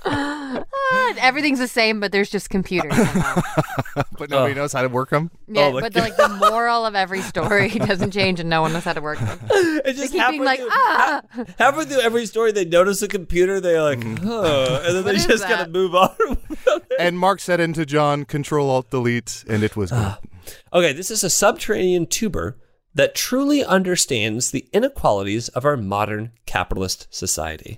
Ah, everything's the same, but there's just computers. somehow. But nobody knows how to work them. Yeah, Oh my but the, like the moral of every story doesn't change, and no one knows how to work them. It's just keep being halfway like, through, ah. ha- halfway through every story, they notice a computer. They're like, huh, and then they is just that? gotta move on. And Mark said into John, Control Alt Delete, and it was good. Okay, this is a subterranean tuber that truly understands the inequalities of our modern capitalist society.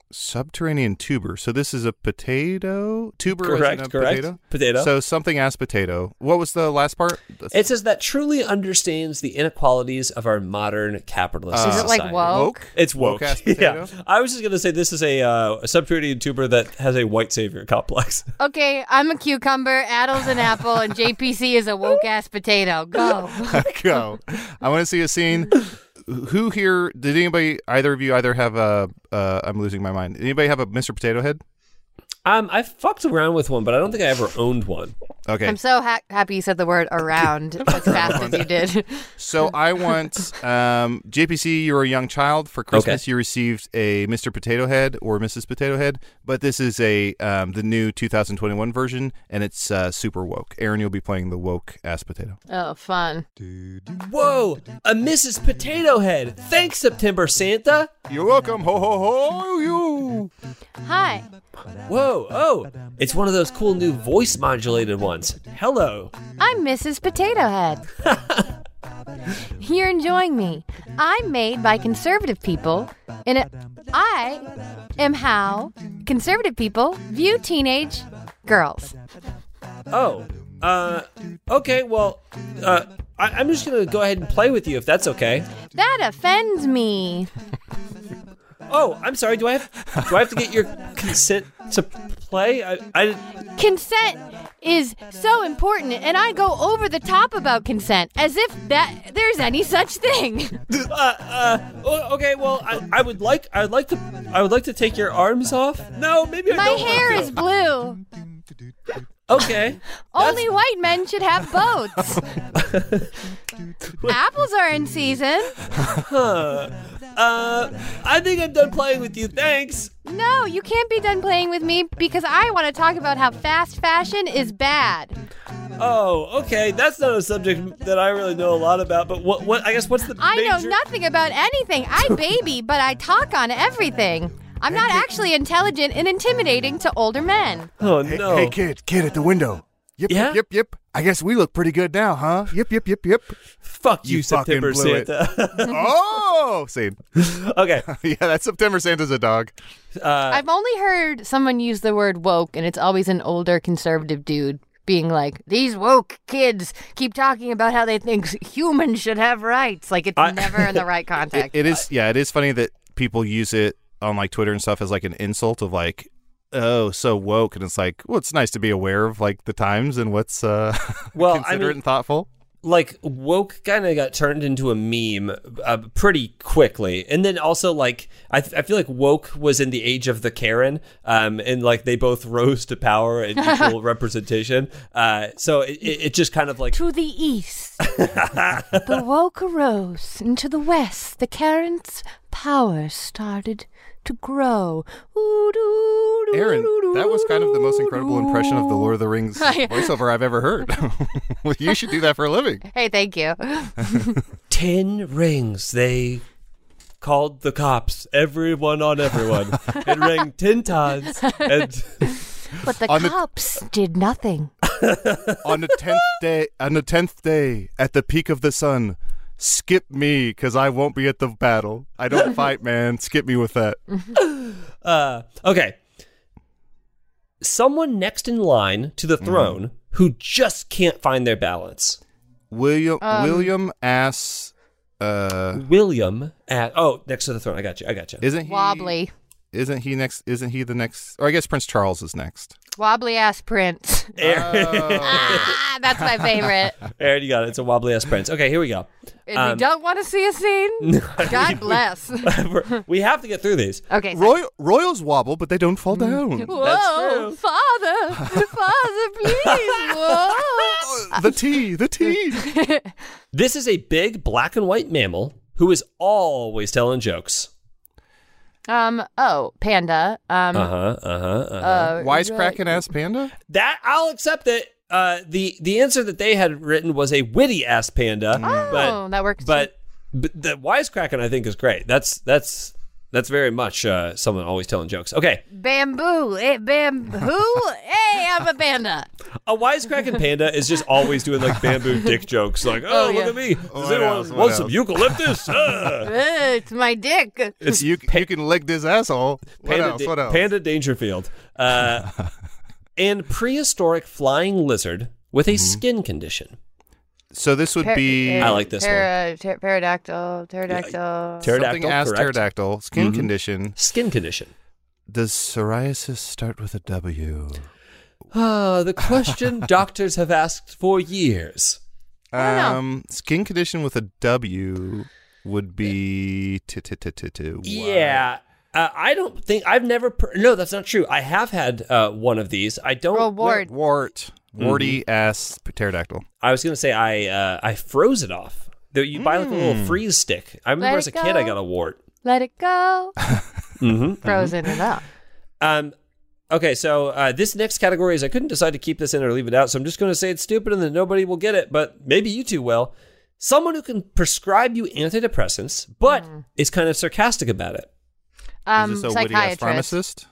Subterranean tuber. So this is a potato? Tuber Correct, as in a correct. potato? Potato. So something as potato. What was the last part? It says that truly understands the inequalities of our modern capitalist Uh, Is it like society. woke? Woke? It's woke. Woke-ass potato? Yeah. I was just going to say this is a, uh, a subterranean tuber that has a white savior complex. Okay, I'm a cucumber, Adel's an apple, and J P C is a woke ass potato. Go. Go. I want to see a scene. Who here, did anybody, either of you either have a, uh, I'm losing my mind. Anybody have a Mister Potato Head? Um, I fucked around with one, but I don't think I ever owned one. Okay. I'm so ha- happy you said the word around as fast as you did. So I want, um, J P C, you're a young child. For Christmas, Okay. you received a Mister Potato Head or Missus Potato Head, but this is a um, the new two thousand twenty-one version, and it's uh, super woke. Aaron, you'll be playing the woke-ass potato. Oh, fun. Whoa, a Missus Potato Head. Thanks, September Santa. You're welcome. Ho, ho, ho, you. Hi. Whoa, oh, it's one of those cool new voice modulated ones. Hello. I'm Missus Potato Head. You're enjoying me. I'm made by conservative people, and it, I am how conservative people view teenage girls. Oh, uh, okay, well, uh, I- I'm just going to go ahead and play with you if that's okay. That offends me. Oh, I'm sorry. Do I have do I have to get your consent to play? I, I Consent is so important, and I go over the top about consent as if that there's any such thing. uh, uh, oh, okay. Well, I, I would like I would like to I would like to take your arms off. No, maybe I My don't. hair want is blue. to. Okay. Only white men should have boats. Apples are in season. Huh. Uh, I think I'm done playing with you. Thanks. No, you can't be done playing with me because I want to talk about how fast fashion is bad. Oh, okay. That's not a subject that I really know a lot about. But what? What? I guess what's the I know major- nothing about anything. I baby, but I talk on everything. I'm not actually intelligent and intimidating to older men. Oh Hey, no. hey, kid, kid at the window. Yep, Yeah? yep, yep, yep. I guess we look pretty good now, huh? Yep, yep, yep, yep. Fuck you, You fucking September blew it. Santa. Oh, scene. Okay. Yeah, that September Santa's a dog. Uh, I've only heard someone use the word woke, and it's always an older conservative dude being like, these woke kids keep talking about how they think humans should have rights. Like, it's I- never in the right It, context. it is, yeah, it is funny that people use it on like Twitter and stuff as like an insult of like, oh, so woke, and it's like, well, it's nice to be aware of like the times and what's uh, Well, I considerate mean- and thoughtful. like woke kind of got turned into a meme uh, pretty quickly, and then also like I, th- I feel like woke was in the age of the Karen, um, and like they both rose to power and equal representation. Uh, so it, it it just kind of like To the east, the woke arose, and to the west, the Karen's power started to grow. Aaron, that was kind of the most incredible impression of the Lord of the Rings voiceover I've ever heard. You should do that for a living. Hey, thank you. ten rings. They called the cops, everyone on everyone. It rang ten times, and But the On the- cops did nothing. On the tenth day, on the tenth day, at the peak of the sun, skip me, cause I won't be at the battle. I don't fight, man. Skip me with that. uh, okay. Someone next in line to the throne who just can't find their balance. William Um, William asks, uh, William at oh next to the throne. I got you. I got you. isn't he Wobbly. Isn't he next? Isn't he the next? Or I guess Prince Charles is next. Wobbly ass prince. Ah, that's my favorite. Aaron, you got it. It's a wobbly ass prince. Okay, here we go. If Um, you don't want to see a scene, God bless. We're- we have to get through these. Okay. so- Royal Royals wobble, but they don't fall down. Whoa, true. Father, Father, please. Whoa. The tea, the tea. This is a big black and white mammal who is always telling jokes. Um. Oh, panda. Um. Uh huh. Uh huh. Uh-huh. Uh, Wisecracking ass panda. That I'll accept it. Uh, the the answer that they had written was a witty ass panda, Oh, but that works. but, but the wisecracking I think is great. That's that's that's very much uh, someone always telling jokes. Okay, Bamboo. Eh, bamboo. Hey, I'm a panda. A wisecracking panda is just always doing like bamboo dick jokes, like, "Oh, Oh, look yeah. at me! Does What anyone else? What want some else? eucalyptus?" Ah. Uh, it's my dick. It's you, you can lick this asshole. What Panda, else? Da- What else? Panda Dangerfield, uh, and prehistoric flying lizard with a Mm-hmm. skin condition. So this would be I like this one. Pter- ter- pterodactyl. Pterodactyl. Pterodactyl, something as correct. pterodactyl, skin Mhm. condition. Skin condition. Does psoriasis start with a W? Ah, the question doctors have asked for years. I don't know. Um, skin condition with a W would be t t t t t. Yeah. Uh, I don't think I've never. Per- no, that's not true. I have had uh, one of these. I don't. Oh, wart. Wart, warty ass pterodactyl. I was gonna say I uh, I froze it off. Though you buy like a little freeze stick. I remember Let as a it kid I go. got a wart. Let it go. Mm-hmm. Frozen it up. Um. Okay, so uh, this next category is I couldn't decide to keep this in or leave it out, so I'm just going to say it's stupid and then nobody will get it, but maybe you two will. Someone who can prescribe you antidepressants, but is kind of sarcastic about it. Um, Is this a witty ass psychiatrist. pharmacist?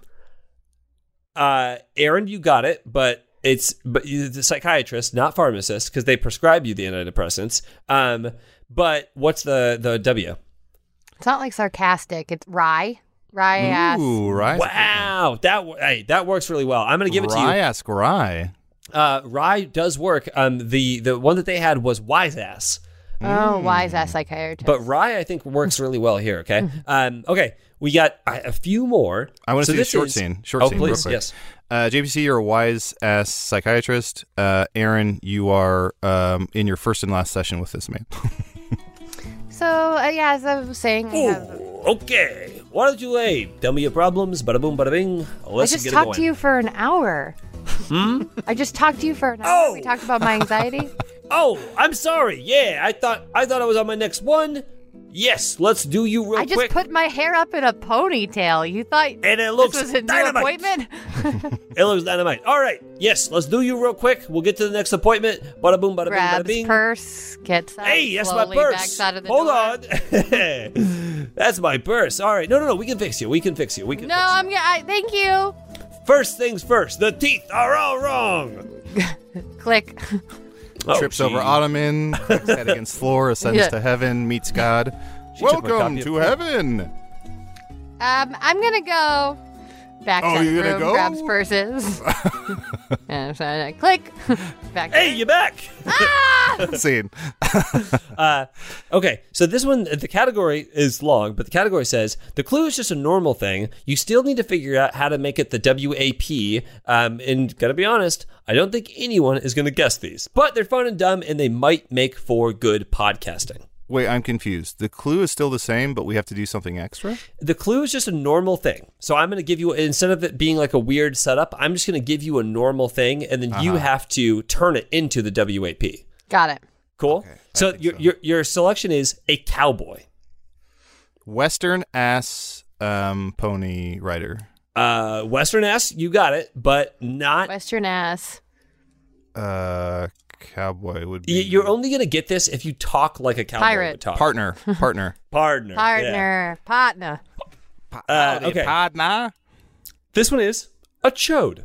Uh, Aaron, you got it, but it's but you- the psychiatrist, not pharmacist, because they prescribe you the antidepressants. Um, but what's the the W? It's not like sarcastic. It's rye. Rye ass. Ooh, right. Wow, that w- hey, that works really well. I'm going to give it to you. Rye ask rye. Uh, Rye does work. Um, the the one that they had was Wise Ass. Oh, wise ass psychiatrist. But Rye, I think, works really well here. Okay. Um, okay. We got uh, a few more. I want to So see the this short is- scene. Short oh, scene, real please. quick. Yes. Uh, J P C, you're a wise ass psychiatrist. Uh, Aaron, you are um, in your first and last session with this man. so, uh, yeah, as I was saying, I, have, Ooh, okay. Why don't you, hey, tell me your problems, bada boom, bada bing. I Let's just get it talked going. to you for an hour. Hmm? I just talked to you for an hour. Oh! We talked about my anxiety. Oh, I'm sorry. Yeah, I thought I thought I was on my next one. Yes, let's do you real I just quick. put my hair up in a ponytail. You thought And it looks this was a new dynamite. appointment? It looks dynamite. All right. Yes, let's do you real quick. We'll get to the next appointment. Bada boom, bada bing, bada Grabs bing. purse, gets up, Hey, that's my slowly purse. backs out of the Hold door. on. That's my purse. All right. No, no, no. We can fix you. We can fix you. We can No, fix you. I'm. I, thank you. First things first. The teeth are all wrong. Click. Oh, Trips gee. over ottoman, clicks head against floor, ascends Yeah. to heaven, meets God. She took my Welcome copy to of- heaven. Um, I'm gonna go back Oh, to the you're gonna room, go? grabs purses, and so I click. Back. to Hey, the- you back? Scene. Uh, okay, so this one, the category is long, but the category says the clue is just a normal thing. You still need to figure out how to make it the W A P. Um, and gotta be honest, I don't think anyone is gonna guess these, but they're fun and dumb, and they might make for good podcasting. Wait, I'm confused. The clue is still the same, but we have to do something extra? The clue is just a normal thing. So I'm going to give you, instead of it being like a weird setup, I'm just going to give you a normal thing, and then you have to turn it into the W A P. Got it. Cool? so think your, so. your your selection is a cowboy. Western ass um, pony rider. Uh, Western ass, you got it, but not. Western ass. Uh, cowboy would be. y- You're only going to get this if you talk like a cowboy Pirate. would talk. partner. Partner. Partner. yeah. Partner. Partner. Uh, okay. Partner. This one is a chode.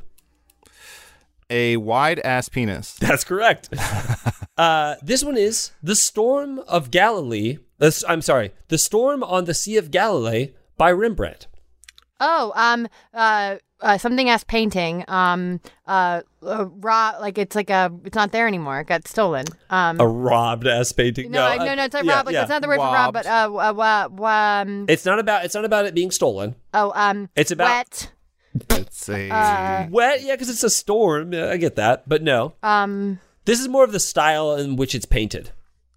A wide ass penis. That's correct. uh, this one is the Storm of Galilee. Uh, I'm sorry, the Storm on the Sea of Galilee by Rembrandt. Oh, um, uh, uh, something ass painting. Um, uh, uh, raw. Like it's like a. It's not there anymore. It got stolen. Um. A robbed ass painting. no, uh, no, no, it's not yeah, rob. Like yeah. that's not the word for rob, but uh, uh, uh, um, It's not about. It's not about it being stolen. oh, um, It's about- wet. It's a. Uh, Wet, yeah, because it's a storm. Yeah, I get that, but no. Um, This is more of the style in which it's painted.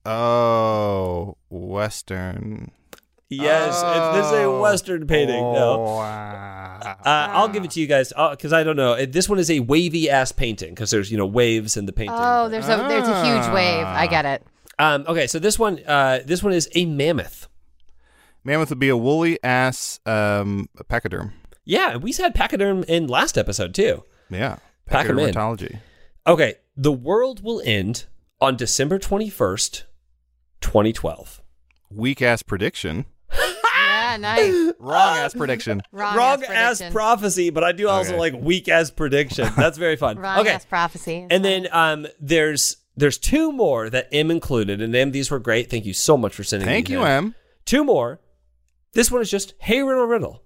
oh, Western. Yes, it's, this is a Western painting. No, Wow. uh, I'll give it to you guys because I don't know. It- This one is a wavy ass painting because there's you know waves in the painting. oh, there's a there's a huge wave. I get it. Um, okay, so this one, uh, this one is a mammoth. Mammoth would be a woolly ass um, pachyderm. Yeah, we had pachyderm in last episode too. Yeah. Pack 'em in. Pachydermatology. Okay, the world will end on December twenty-first, twenty twelve. Weak ass prediction. Yeah, Ah, nice. Wrong ass prediction. Wrong, Wrong ass, ass prediction. prophecy, but I do also Okay. like weak ass prediction. That's very fun. Wrong okay. ass prophecy. And then um, there's there's two more that M included, and M, these were great. Thank you so much for sending. Thank these you, in. M. Two more. This one is just Hey Riddle Riddle.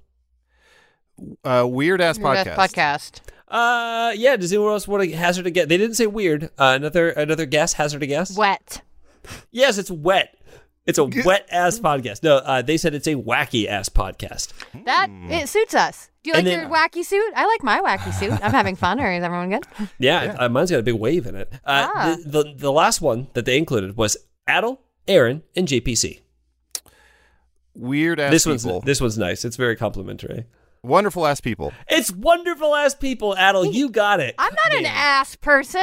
Uh, weird ass Your podcast. best podcast. Uh, yeah. Does anyone else want to hazard a guess? They didn't say weird. Uh, another another guess. Hazard a guess. Wet. Yes, it's wet. It's a wet ass podcast. No, uh, they said it's a wacky ass podcast. That it suits us. Do you like And then- your wacky suit? I like my wacky suit. I'm having fun. Or is everyone good? Yeah, Uh, mine's got a big wave in it. Uh, Ah. the, the the last one that they included was Adel, Aaron, and J P C. Weird ass This people. one's this one's nice. It's very complimentary. Wonderful ass people. It's wonderful ass people, Adel. You got it. I'm not an ass person.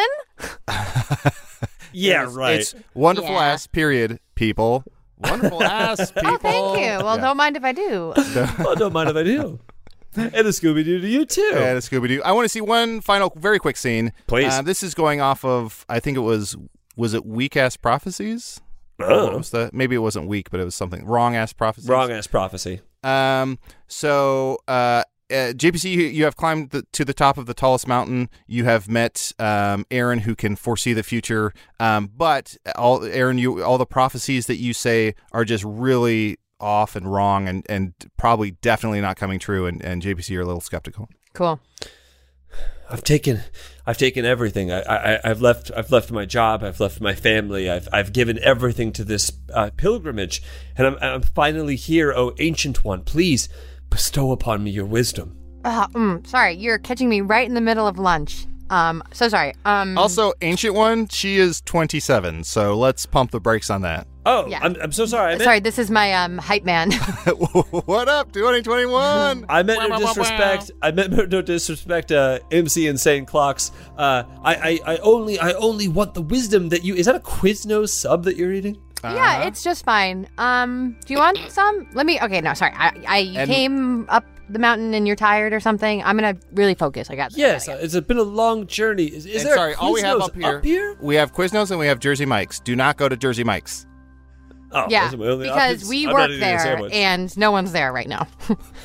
Yeah, It's- right. It's wonderful Yeah. ass period people. Wonderful ass people. Oh, thank you. Well, Yeah. don't mind if I do. Oh, don't mind if I do. And a Scooby Doo to you too. And a Scooby Doo. I want to see one final, very quick scene. Please. Uh, this is going off of. I think it was. Was it weak ass prophecies? Oh. What was the, maybe it wasn't weak, but it was something wrong ass prophecies. Wrong ass prophecy. Um. So, uh, uh, J P C, you, you have climbed the, to the top of the tallest mountain. You have met um, Aaron, who can foresee the future. Um, but all Aaron, you all the prophecies that you say are just really off and wrong, and, and probably definitely not coming true. And, and J P C, you're a little skeptical. Cool. I've taken, I've taken everything. I, I, I've left, I've left my job. I've left my family. I've, I've given everything to this uh, pilgrimage, and I'm, I'm finally here. Oh, ancient one, please bestow upon me your wisdom. Uh, mm, sorry, you're catching me right in the middle of lunch. Um, so sorry. Um, Also, Ancient One, she is twenty-seven, so let's pump the brakes on that. Oh, Yeah. I'm, I'm so sorry. I meant, sorry, this is my um hype man. What up, twenty twenty-one? I meant Wow, no wow, wow, disrespect. I meant no disrespect. Uh, M C Insane Clocks. Uh, I, I, I only, I only want the wisdom that you. Is that a Quiznos sub that you're eating? Yeah, it's just fine. Um, do you want some? Let me. Okay, no, sorry. I, I you And- came up the mountain and you're tired or something. I'm gonna really focus. I got this. Yes, I got it's been a long journey. Is, is And there? sorry, a all we have Quiznos up here, Up here? we have Quiznos and we have Jersey Mike's. Do not go to Jersey Mike's. Oh, yeah, those are my only because options. we I'm not work eating a there sandwich. and no one's there right now.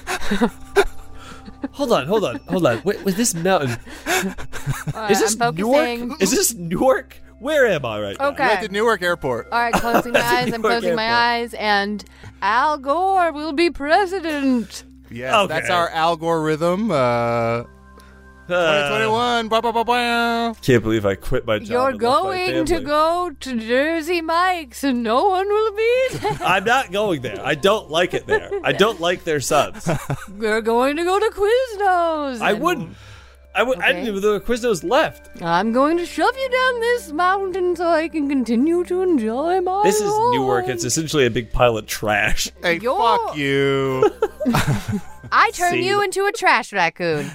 Hold on, hold on, hold on. Wait, with this mountain, Uh, is this I'm focusing. Newark? Is this Newark? Where am I right now? Okay. We're at the Newark Airport. All right, closing my eyes. I'm Newark closing my Airport. eyes, and Al Gore will be president. Yes, Okay. that's our algorithm. Uh, twenty twenty-one. Blah, blah, blah, blah. Can't believe I quit my job. You're and left my going to family. go to Jersey Mike's, and no one will be there. I'm not going there. I don't like it there. I don't like their subs. We're going to go to Quiznos. I and wouldn't. I would. I didn't Okay. even know Quiznos left. I'm going to shove you down this mountain so I can continue to enjoy my This is life. Newark. It's essentially a big pile of trash. Hey, You're- fuck you. I turn See. you into a trash raccoon.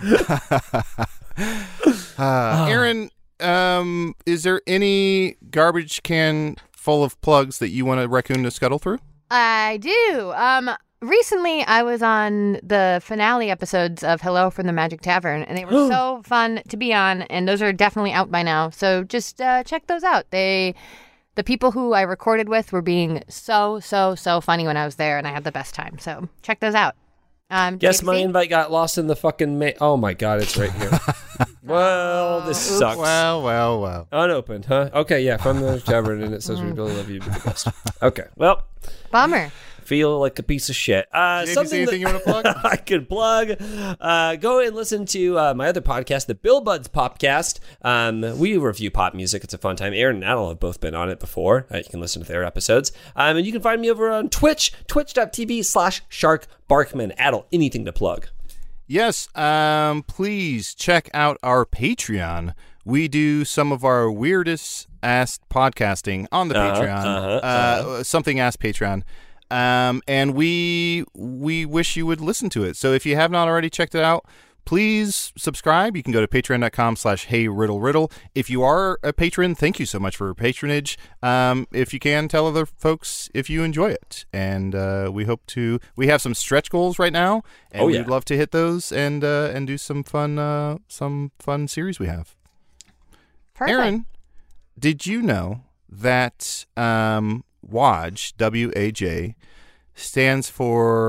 Uh, Aaron, um, is there any garbage can full of plugs that you want a raccoon to scuttle through? I do. Um, recently I was on the finale episodes of Hello from the Magic Tavern, and they were so fun to be on, and those are definitely out by now. So just uh, check those out. They, the people who I recorded with were being so, so, so funny when I was there, and I had the best time. So check those out. Um, Guess J P C? my invite got lost in the fucking. Ma- oh my god, it's right here. Well, this sucks. Well, well, well. Unopened, huh? Okay, yeah, from the tavern, and it says we really love you. You're the best. Okay, well, Bummer. feel like a piece of shit. Uh, Did you something see anything you that- want to plug? I could plug. Uh, go and listen to uh, my other podcast, the Bill Buds Popcast. Um, we review pop music. It's a fun time. Aaron and Adel have both been on it before. Uh, you can listen to their episodes. Um, and you can find me over on Twitch, twitch.tv slash Shark Barkman. Adel, anything to plug? Yes, um, please check out our Patreon. We do some of our weirdest ass podcasting on the Uh-huh, Patreon. uh-huh, uh, uh-huh. Something ass Patreon. Um, and we we wish you would listen to it. So if you have not already checked it out, please subscribe. You can go to patreon.com slash hey riddle riddle. If you are a patron, thank you so much for your patronage. Um, if you can, tell other folks if you enjoy it. And uh, we hope to, we have some stretch goals right now, and Oh, yeah. we'd love to hit those and uh, and do some fun uh, some fun series we have. Perfect. Aaron, did you know that um, W A J, W A J, stands for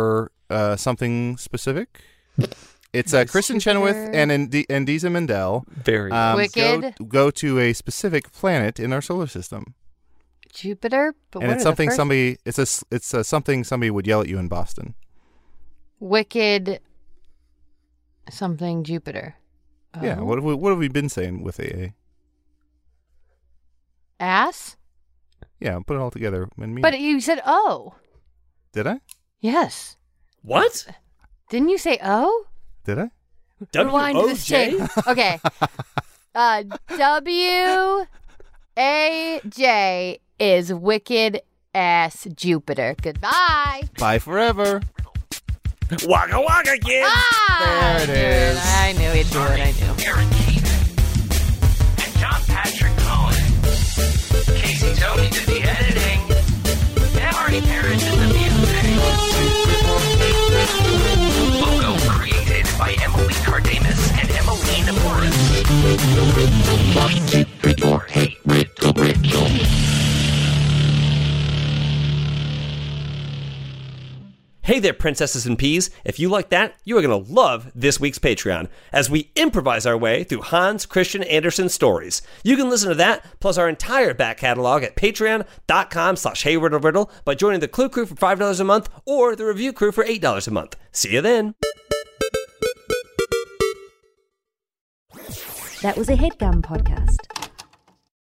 uh, something specific. It's uh, Kristen Chenoweth and Indi- Indiza Mendel. Very um, Wicked. Go, go to a specific planet in our solar system, Jupiter. But and what it's are the something first- somebody. It's a. s- It's a, something somebody would yell at you in Boston. Wicked. Something Jupiter. Yeah. Oh. What have we What have we been saying with A A? Ass? Yeah. Put it all together and mean. But you said O. Did I? Yes. What? Didn't you say O? Did I? Rewind to this tape. Okay. Uh, W A J is wicked ass Jupiter. Goodbye. Bye forever. Waka waka, kid. Ah, There it is. I knew he'd do it. I knew. Aaron Keith and John Patrick Cohen. Casey Tony did the editing. And Marty Parrish did the music. Logo created by Emily Cardamus and Emmeline Morris. Hey, Rachel, Rachel. Hey there, princesses and peas. If you like that, you are going to love this week's Patreon as we improvise our way through Hans Christian Andersen's stories. You can listen to that, plus our entire back catalog at patreon.com slash heyriddle by joining the Clue Crew for five dollars a month or the Review Crew for eight dollars a month. See you then. That was a HeadGum podcast.